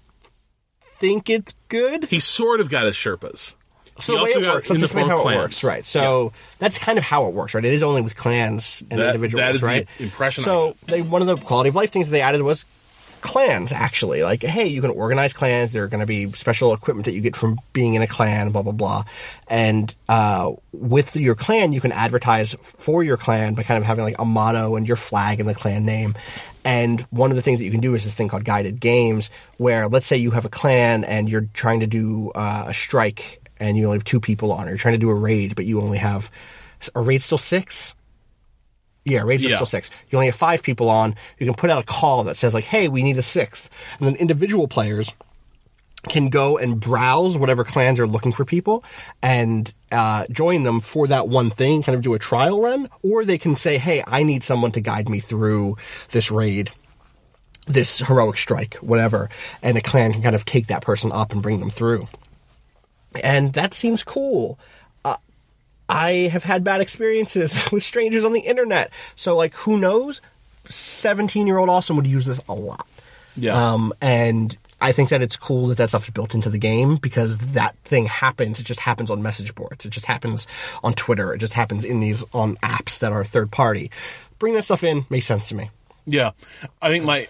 think it's good. He sort of got his Sherpas. So the way it works, let's explain how it works, right? So that's kind of how it works, right? It is only with clans and individuals, that is right? The impression. So one of the quality of life things that they added was clans, actually. Like, hey, you can organize clans. There are going to be special equipment that you get from being in a clan, blah, blah, blah. And with your clan, you can advertise for your clan by kind of having a motto and your flag and the clan name. And one of the things that you can do is this thing called guided games, where let's say you have a clan and you're trying to do a strike and you only have 2 people on, or you're trying to do a raid, but you only have... Are raids still 6? Yeah, raids are still 6. You only have 5 people on. You can put out a call that says, hey, we need a 6th. And then individual players can go and browse whatever clans are looking for people and join them for that one thing, kind of do a trial run. Or they can say, hey, I need someone to guide me through this raid, this heroic strike, whatever. And a clan can kind of take that person up and bring them through. And that seems cool. I have had bad experiences with strangers on the internet. So, who knows? 17-year-old Austin would use this a lot. Yeah. And I think that it's cool that stuff is built into the game because that thing happens. It just happens on message boards. It just happens on Twitter. It just happens on apps that are third party. Bring that stuff in makes sense to me. Yeah. I think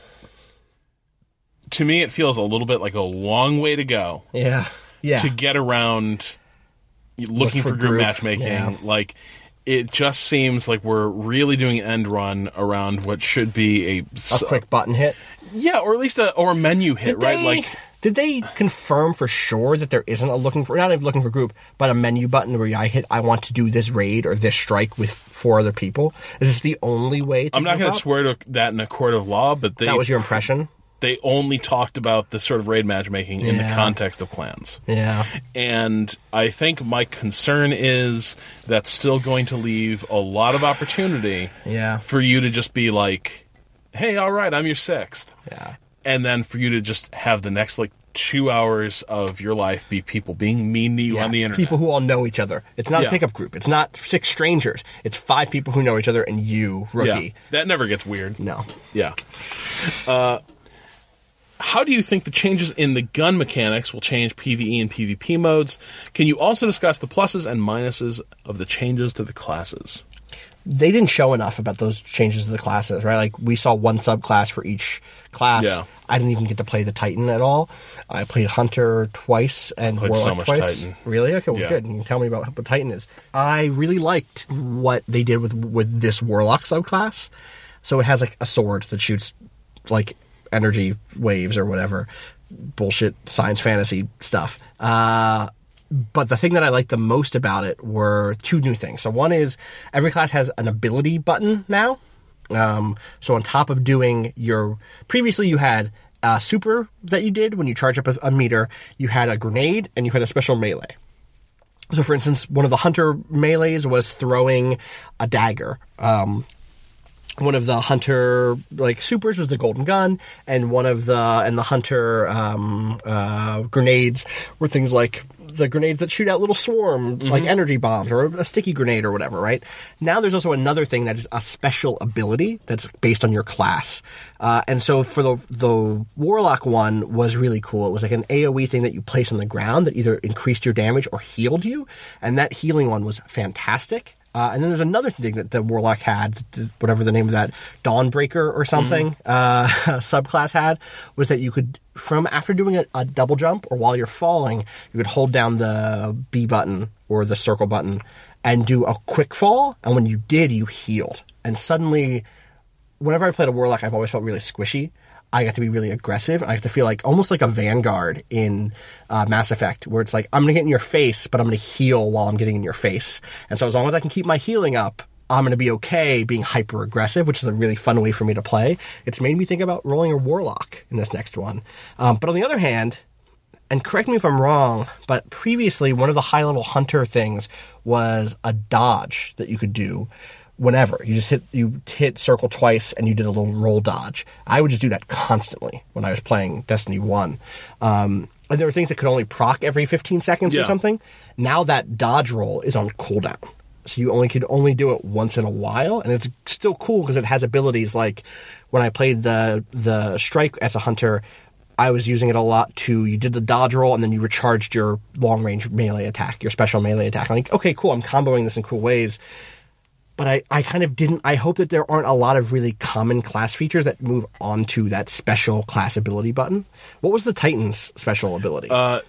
to me, it feels a little bit like a long way to go. Yeah. Yeah. To get around looking for group matchmaking. Yeah. It just seems like we're really doing an end run around what should be a quick button hit. Yeah, or at least a menu hit, right? Did they confirm for sure that there isn't not even looking for group, but a menu button where I want to do this raid or this strike with 4 other people? Is this the only way to I'm not going to swear to that in a court of law, but that was your impression? They only talked about this sort of raid matchmaking in the context of clans. Yeah. And I think my concern is that's still going to leave a lot of opportunity for you to just be like, hey, all right, I'm your 6th. Yeah. and then for you to just have the next, like, 2 hours of your life be people being mean to you on the internet. People who all know each other. It's not a pickup group. It's not 6 strangers. It's 5 people who know each other and you, rookie. Yeah. That never gets weird. No. Yeah. How do you think the changes in the gun mechanics will change PvE and PvP modes? Can you also discuss the pluses and minuses of the changes to the classes? They didn't show enough about those changes to the classes, right? Like, we saw one subclass for each class. Yeah. I didn't even get to play the Titan at all. I played Hunter twice and Warlock so much twice. Titan. Really? Okay, well, Yeah. good. You can tell me about what Titan is. I really liked what they did with this Warlock subclass. So it has, like, a sword that shoots, like, energy waves or whatever. Bullshit science fantasy stuff. But the thing that I liked the most about it were 2 new things. So one is every class has an ability button now. So on top of doing previously you had a super that you did when you charge up a meter, you had a grenade, and you had a special melee. So for instance, one of the Hunter melees was throwing a dagger. One of the Hunter supers was the golden gun, and the Hunter grenades were things like the grenades that shoot out little swarm, like energy bombs or a sticky grenade or whatever, right? Now there's also another thing that is a special ability that's based on your class. And so for the Warlock one was really cool. It was like an AoE thing that you place on the ground that either increased your damage or healed you. And that healing one was fantastic. And then there's another thing that the Warlock had, whatever the name of that, Dawnbreaker or something, subclass had, was that you could, after doing a double jump or while you're falling, you could hold down the B button or the circle button and do a quick fall. And when you did, you healed. And suddenly, whenever I played a Warlock, I've always felt really squishy. I got to be really aggressive. I got to feel like almost like a Vanguard in Mass Effect, where it's like, I'm going to get in your face, but I'm going to heal while I'm getting in your face. And so as long as I can keep my healing up, I'm going to be okay being hyper aggressive, which is a really fun way for me to play. It's made me think about rolling a Warlock in this next one. But on the other hand, and correct me if I'm wrong, but previously one of the high level Hunter things was a dodge that you could do. Whenever you hit circle twice and you did a little roll dodge. I would just do that constantly when I was playing Destiny 1. And there were things that could only proc every 15 seconds or something. Now that dodge roll is on cooldown. So you could only do it once in a while, and it's still cool because it has abilities like when I played the strike as a Hunter, I was using it a lot you did the dodge roll and then you recharged your long range melee attack, your special melee attack. I'm like, okay, cool, I'm comboing this in cool ways. But I kind of didn't. I hope that there aren't a lot of really common class features that move onto that special class ability button. What was the Titan's special ability?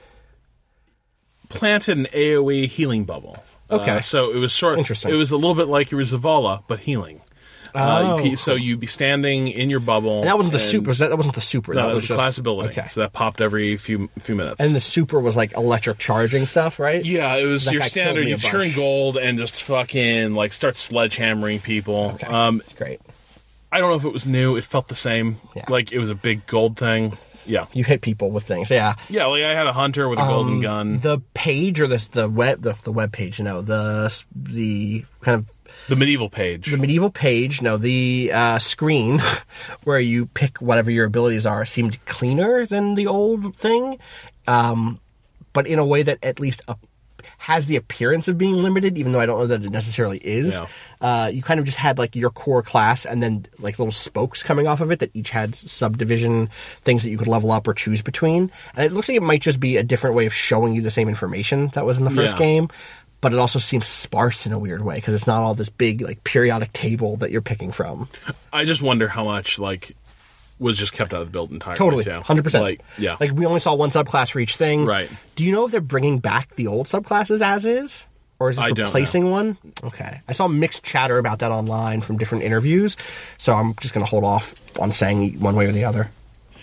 Planted an AoE healing bubble. Okay. So it was interesting. It was a little bit like your Zavala, but healing. Cool. So you'd be standing in your bubble. And that wasn't the super. That wasn't the super. No, that was just class ability. Okay. So that popped every few minutes. And the super was like electric charging stuff, right? Yeah, it was your standard. You turn gold and just fucking start sledgehammering people. Okay. Great. I don't know if it was new. It felt the same. Yeah. Like it was a big gold thing. Yeah. You hit people with things. Yeah. Yeah, like I had a Hunter with a golden gun. The page or the web page, the kind of the medieval page. The medieval page, the screen where you pick whatever your abilities are seemed cleaner than the old thing, but in a way that at least has the appearance of being limited, even though I don't know that it necessarily is. Yeah. You kind of just had like your core class and then like little spokes coming off of it that each had subdivision things that you could level up or choose between. And it looks like it might just be a different way of showing you the same information that was in the first game. But it also seems sparse in a weird way because it's not all this big like periodic table that you're picking from. I just wonder how much was just kept out of the build entirely. Totally, 100%. Yeah. Like we only saw one subclass for each thing. Right. Do you know if they're bringing back the old subclasses as is? Or is this replacing one? Okay. I saw mixed chatter about that online from different interviews, so I'm just going to hold off on saying one way or the other.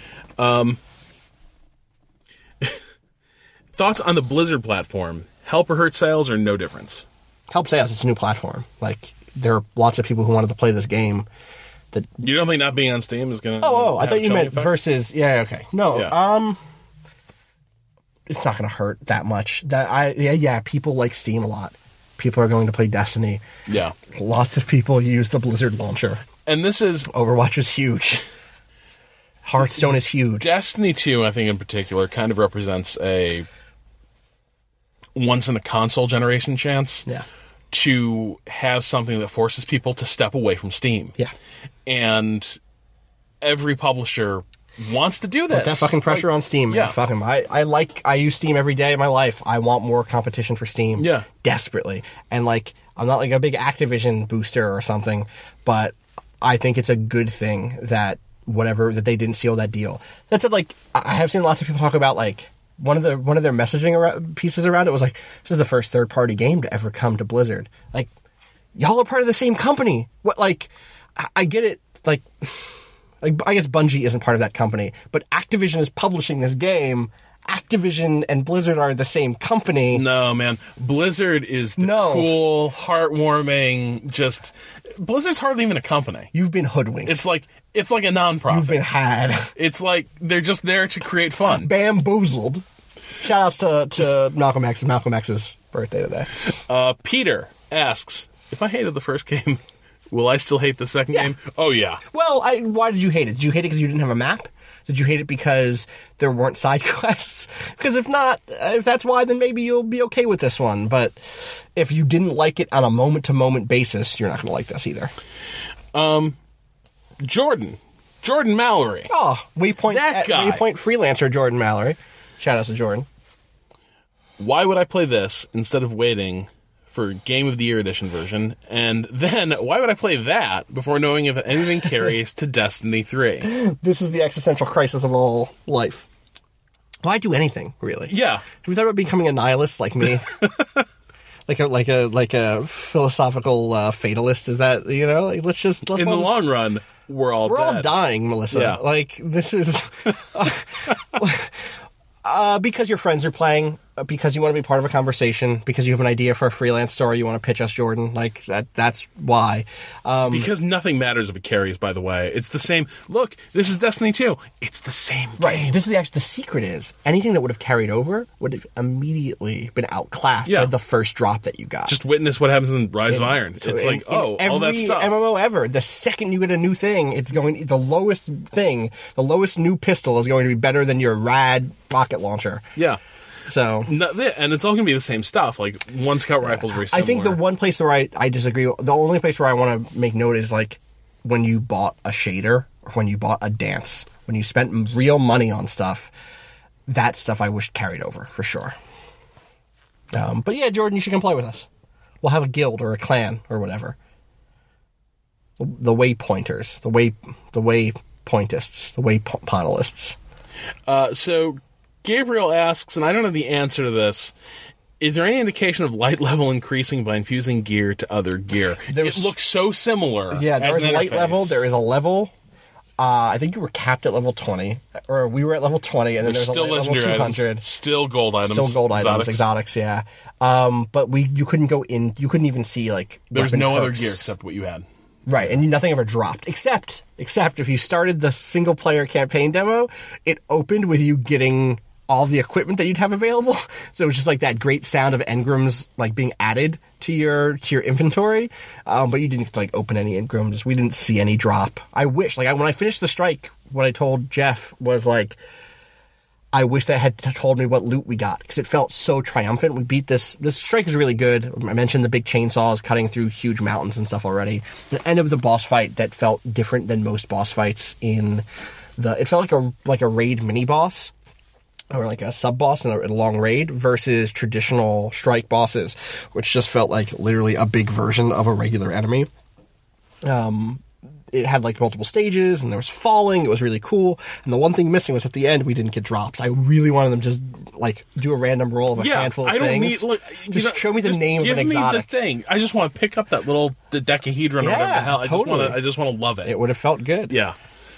Thoughts on the Blizzard platform? Help or hurt sales or no difference? Help sales. It's a new platform. Like, there are lots of people who wanted to play this game. That you don't think not being on Steam is going to... I thought you meant effect? Versus... Yeah, okay. No, yeah. It's not going to hurt that much. People like Steam a lot. People are going to play Destiny. Yeah. Lots of people use the Blizzard launcher. And this is... Overwatch is huge. Hearthstone is huge. Destiny 2, I think in particular, kind of represents a once-in-a-console generation chance to have something that forces people to step away from Steam. Yeah. And every publisher wants to do this. Put that fucking pressure on Steam, man. Yeah. Fucking, I use Steam every day of my life. I want more competition for Steam. Yeah. Desperately. And, like, I'm not, like, a big Activision booster or something, but I think it's a good thing that that they didn't seal that deal. That said, like, I have seen lots of people talk about, like, one of their messaging pieces around it was like, this is the first third-party game to ever come to Blizzard. Like, y'all are part of the same company. What, like, I get it, like, I guess Bungie isn't part of that company, but Activision is publishing this game. Activision and Blizzard are the same company. No, man. Blizzard is the cool, heartwarming, Blizzard's hardly even a company. You've been hoodwinked. It's like a nonprofit. You've been had. It's like they're just there to create fun. Bamboozled. Shout-outs to Malcolm X and Malcolm X's birthday today. Peter asks, if I hated the first game, will I still hate the second game? Oh, yeah. Well, why did you hate it? Did you hate it because you didn't have a map? Did you hate it because there weren't side quests? Because if that's why, then maybe you'll be okay with this one. But if you didn't like it on a moment-to-moment basis, you're not going to like this either. Jordan Mallory. Oh, Waypoint freelancer Jordan Mallory. Shout out to Jordan. Why would I play this instead of waiting for Game of the Year Edition version? And then, why would I play that before knowing if anything carries to Destiny 3? This is the existential crisis of all life. Why do anything, really? Yeah. Have you thought about becoming a nihilist like me? like a philosophical fatalist? Is that, like, let's in the long run, we're all dying, Melissa. Yeah. Like, this is... because your friends are playing, because you want to be part of a conversation, because you have an idea for a freelance story you want to pitch us, Jordan. Like, that's why. Because nothing matters if it carries, by the way. It's the same. Look, this is Destiny 2. It's the same game. Right. This is the secret is, anything that would have carried over would have immediately been outclassed by the first drop that you got. Just witness what happens in Rise of Iron. It's like, all that stuff. Every MMO ever, the second you get a new thing, the lowest new pistol is going to be better than your rad rocket launcher. Yeah. So, and it's all going to be the same stuff. Like, one scout rifle is very similar. I think the one place where I disagree, the only place where I want to make note is, like, when you bought a shader, or when you bought a dance, when you spent real money on stuff, that stuff I wish carried over, for sure. But yeah, Jordan, you should come play with us. We'll have a guild or a clan or whatever. The waypointers, the waypointists, the wayponalists. So Gabriel asks, and I don't know the answer to this, is there any indication of light level increasing by infusing gear to other gear? It looks so similar. Yeah, there is a light level. There is a level. I think you were capped at level 20, or we were at level 20, and then there's still a level 200. Items, still gold items. Still gold items, exotics, yeah. But you couldn't go in, you couldn't even see, like, there was no other gear except what you had. Right, and nothing ever dropped, except if you started the single-player campaign demo, it opened with you getting all the equipment that you'd have available. So it was just like that great sound of engrams, like, being added to your inventory, but you didn't, like, open any engrams. We didn't see any drop. I wish, like, when I finished the strike, what I told Jeff was, like, I wish they had told me what loot we got, because it felt so triumphant. We beat this. This strike is really good. I mentioned the big chainsaws cutting through huge mountains and stuff already. The end of the boss fight that felt different than most boss fights it felt like a raid mini boss, or like a sub boss in a long raid, versus traditional strike bosses, which just felt like literally a big version of a regular enemy. It had, like, multiple stages, and there was falling. It was really cool. And the one thing missing was at the end, we didn't get drops. I really wanted them to just, like, do a random roll of a handful of things. Just show me the name of an exotic. Give me the thing. I just want to pick up that little dodecahedron or whatever the hell. Totally. I just want to love it. It would have felt good. Yeah.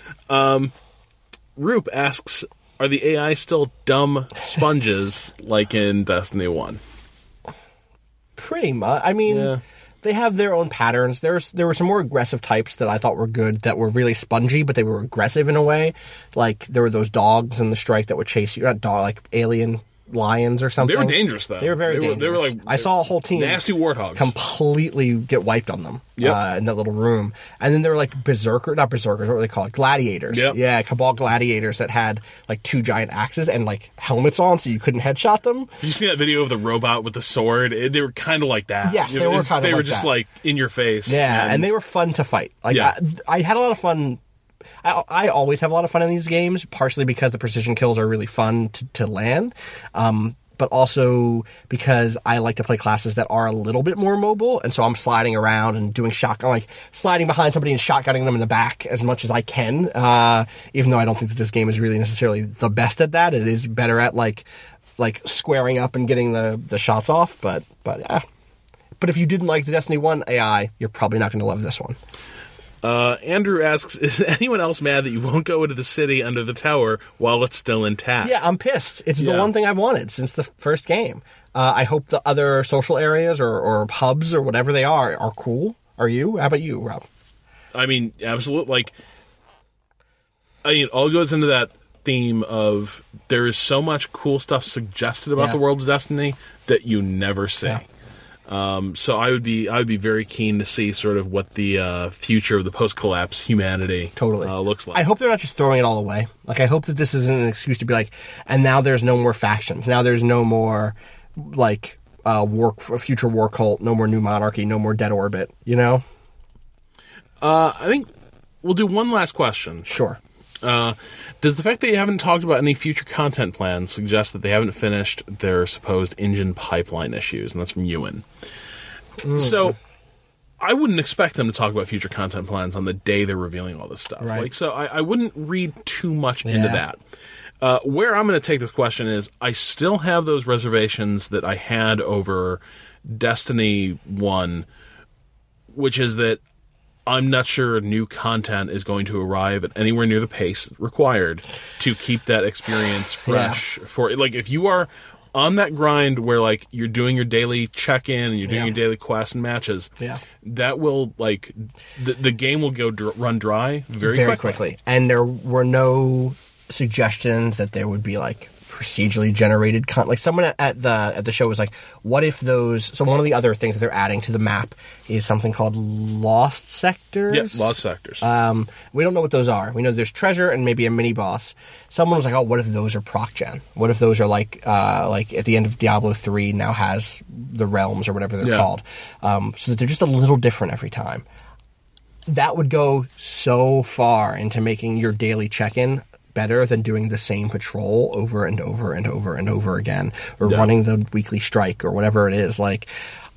Roop asks, are the AI still dumb sponges like in Destiny 1? Pretty much. I mean... Yeah. They have their own patterns. There were some more aggressive types that I thought were good, that were really spongy, but they were aggressive in a way. Like, there were those dogs in the strike that would chase you. Not dog, like alien lions or something. They were dangerous, though. They were very dangerous. They were like I saw a whole team nasty warthogs completely get wiped on them in that little room. And then there were like not berserkers, what were they called? Gladiators. Yep. Yeah, Cabal gladiators that had like 2 giant axes and like helmets on, so you couldn't headshot them. Did you see that video of the robot with the sword? They were kind of like that. Yes, they were kind of like that. They were just like in your face. Yeah, and they were fun to fight. Like I had a lot of fun. I always have a lot of fun in these games, partially because the precision kills are really fun to land, but also because I like to play classes that are a little bit more mobile, and so I'm sliding around and doing shotgun, like sliding behind somebody and shotgunning them in the back as much as I can, even though I don't think that this game is really necessarily the best at that. It is better at like squaring up and getting the shots off, but yeah. But if you didn't like the Destiny 1 AI, you're probably not going to love this one. Andrew asks, is anyone else mad that you won't go into the city under the tower while it's still intact? Yeah, I'm pissed. It's the one thing I've wanted since the first game. I hope the other social areas or hubs or whatever they are cool. Are you? How about you, Rob? I mean, absolutely. It all goes into that theme of there is so much cool stuff suggested about the world's Destiny that you never see. Yeah. So I would be very keen to see sort of what the future of the post-collapse humanity looks like. I hope they're not just throwing it all away. Like, I hope that this isn't an excuse to be like, and now there's no more factions. Now there's no more, like, future war cult, no more New Monarchy, no more Dead Orbit, you know? I think we'll do one last question. Sure. Does the fact that you haven't talked about any future content plans suggest that they haven't finished their supposed engine pipeline issues? And that's from Ewan. So I wouldn't expect them to talk about future content plans on the day they're revealing all this stuff. Right. So I wouldn't read too much into that. Where I'm going to take this question is I still have those reservations that I had over Destiny 1, which is that I'm not sure new content is going to arrive at anywhere near the pace required to keep that experience fresh. For like, if you are on that grind where like you're doing your daily check-in and you're doing your daily quests and matches, that will like the game will go run dry very quickly. And there were no suggestions that there would be like procedurally generated content. Like someone at the show was like, what if those... So one of the other things that they're adding to the map is something called Lost Sectors. Yeah, Lost Sectors. We don't know what those are. We know there's treasure and maybe a mini-boss. Someone was like, oh, what if those are proc-gen? What if those are like at the end of Diablo 3 now has the realms or whatever they're called. So that they're just a little different every time. That would go so far into making your daily check-in better than doing the same patrol over and over and over and over again, or running the weekly strike or whatever it is. Like,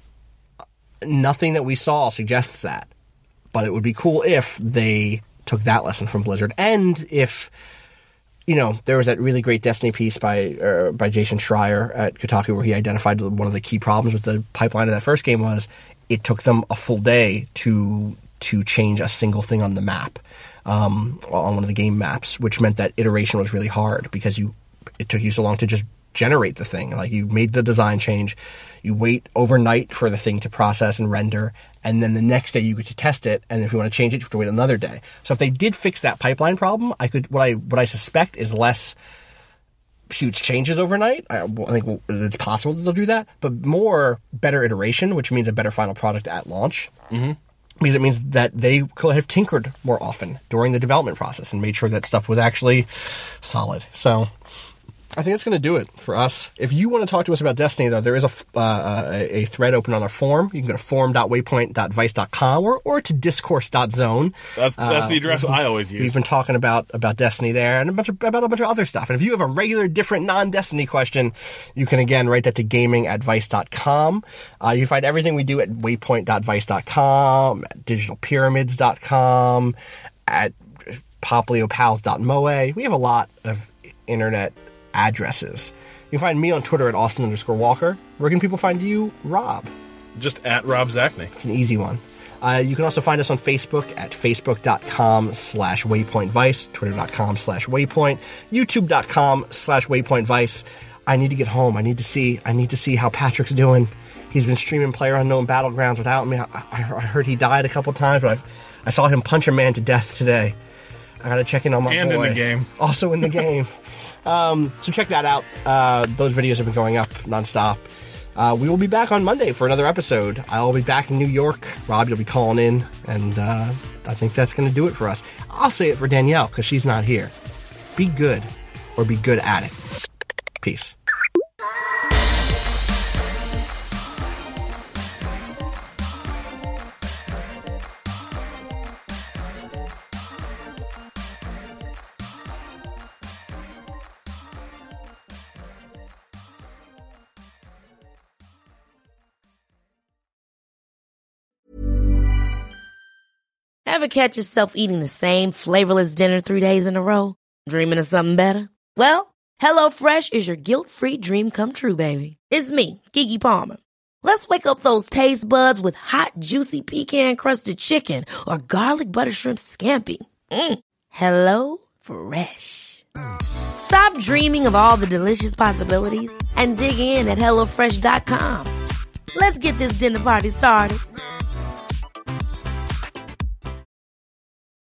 nothing that we saw suggests that, but it would be cool if they took that lesson from Blizzard, and if, you know, there was that really great Destiny piece by Jason Schreier at Kotaku where he identified one of the key problems with the pipeline of that first game was it took them a full day to change a single thing on the map. On one of the game maps, which meant that iteration was really hard because it took you so long to just generate the thing. Like, you made the design change, you wait overnight for the thing to process and render, and then the next day you get to test it, and if you want to change it, you have to wait another day. So if they did fix that pipeline problem, what I suspect is less huge changes overnight. I think it's possible that they'll do that, but more better iteration, which means a better final product at launch. Mm-hmm. Because it means that they could have tinkered more often during the development process and made sure that stuff was actually solid. So I think that's going to do it for us. If you want to talk to us about Destiny, though, there is a thread open on our forum. You can go to forum.waypoint.vice.com or to discourse.zone. That's the address I always use. We've been talking about Destiny there and about a bunch of other stuff. And if you have a regular, different, non-Destiny question, you can, again, write that to gaming@vice.com. You can find everything we do at waypoint.vice.com, at digitalpyramids.com, at popleopals.moe. We have a lot of internet addresses. You can find me on Twitter at Austin_Walker. Where can people find you, Rob? Just at Rob Zachney. It's an easy one. You can also find us on Facebook at facebook.com/waypointvice, twitter.com/waypoint, youtube.com/waypointvice. I need to get home. I need to see how Patrick's doing. He's been streaming PlayerUnknown Battlegrounds without me. I heard he died a couple times, but I saw him punch a man to death today. I gotta check in on my boy. And in the game. Also in the game. So check that out. Those videos have been going up nonstop. We will be back on Monday for another episode. I'll be back in New York. Rob, you'll be calling in, and I think that's going to do it for us. I'll say it for Danielle, because she's not here. Be good, or be good at it. Peace. Ever catch yourself eating the same flavorless dinner 3 days in a row? Dreaming of something better? Well, HelloFresh is your guilt-free dream come true, baby. It's me, Keke Palmer. Let's wake up those taste buds with hot, juicy pecan-crusted chicken or garlic butter shrimp scampi. Hello Fresh. Stop dreaming of all the delicious possibilities and dig in at HelloFresh.com. Let's get this dinner party started.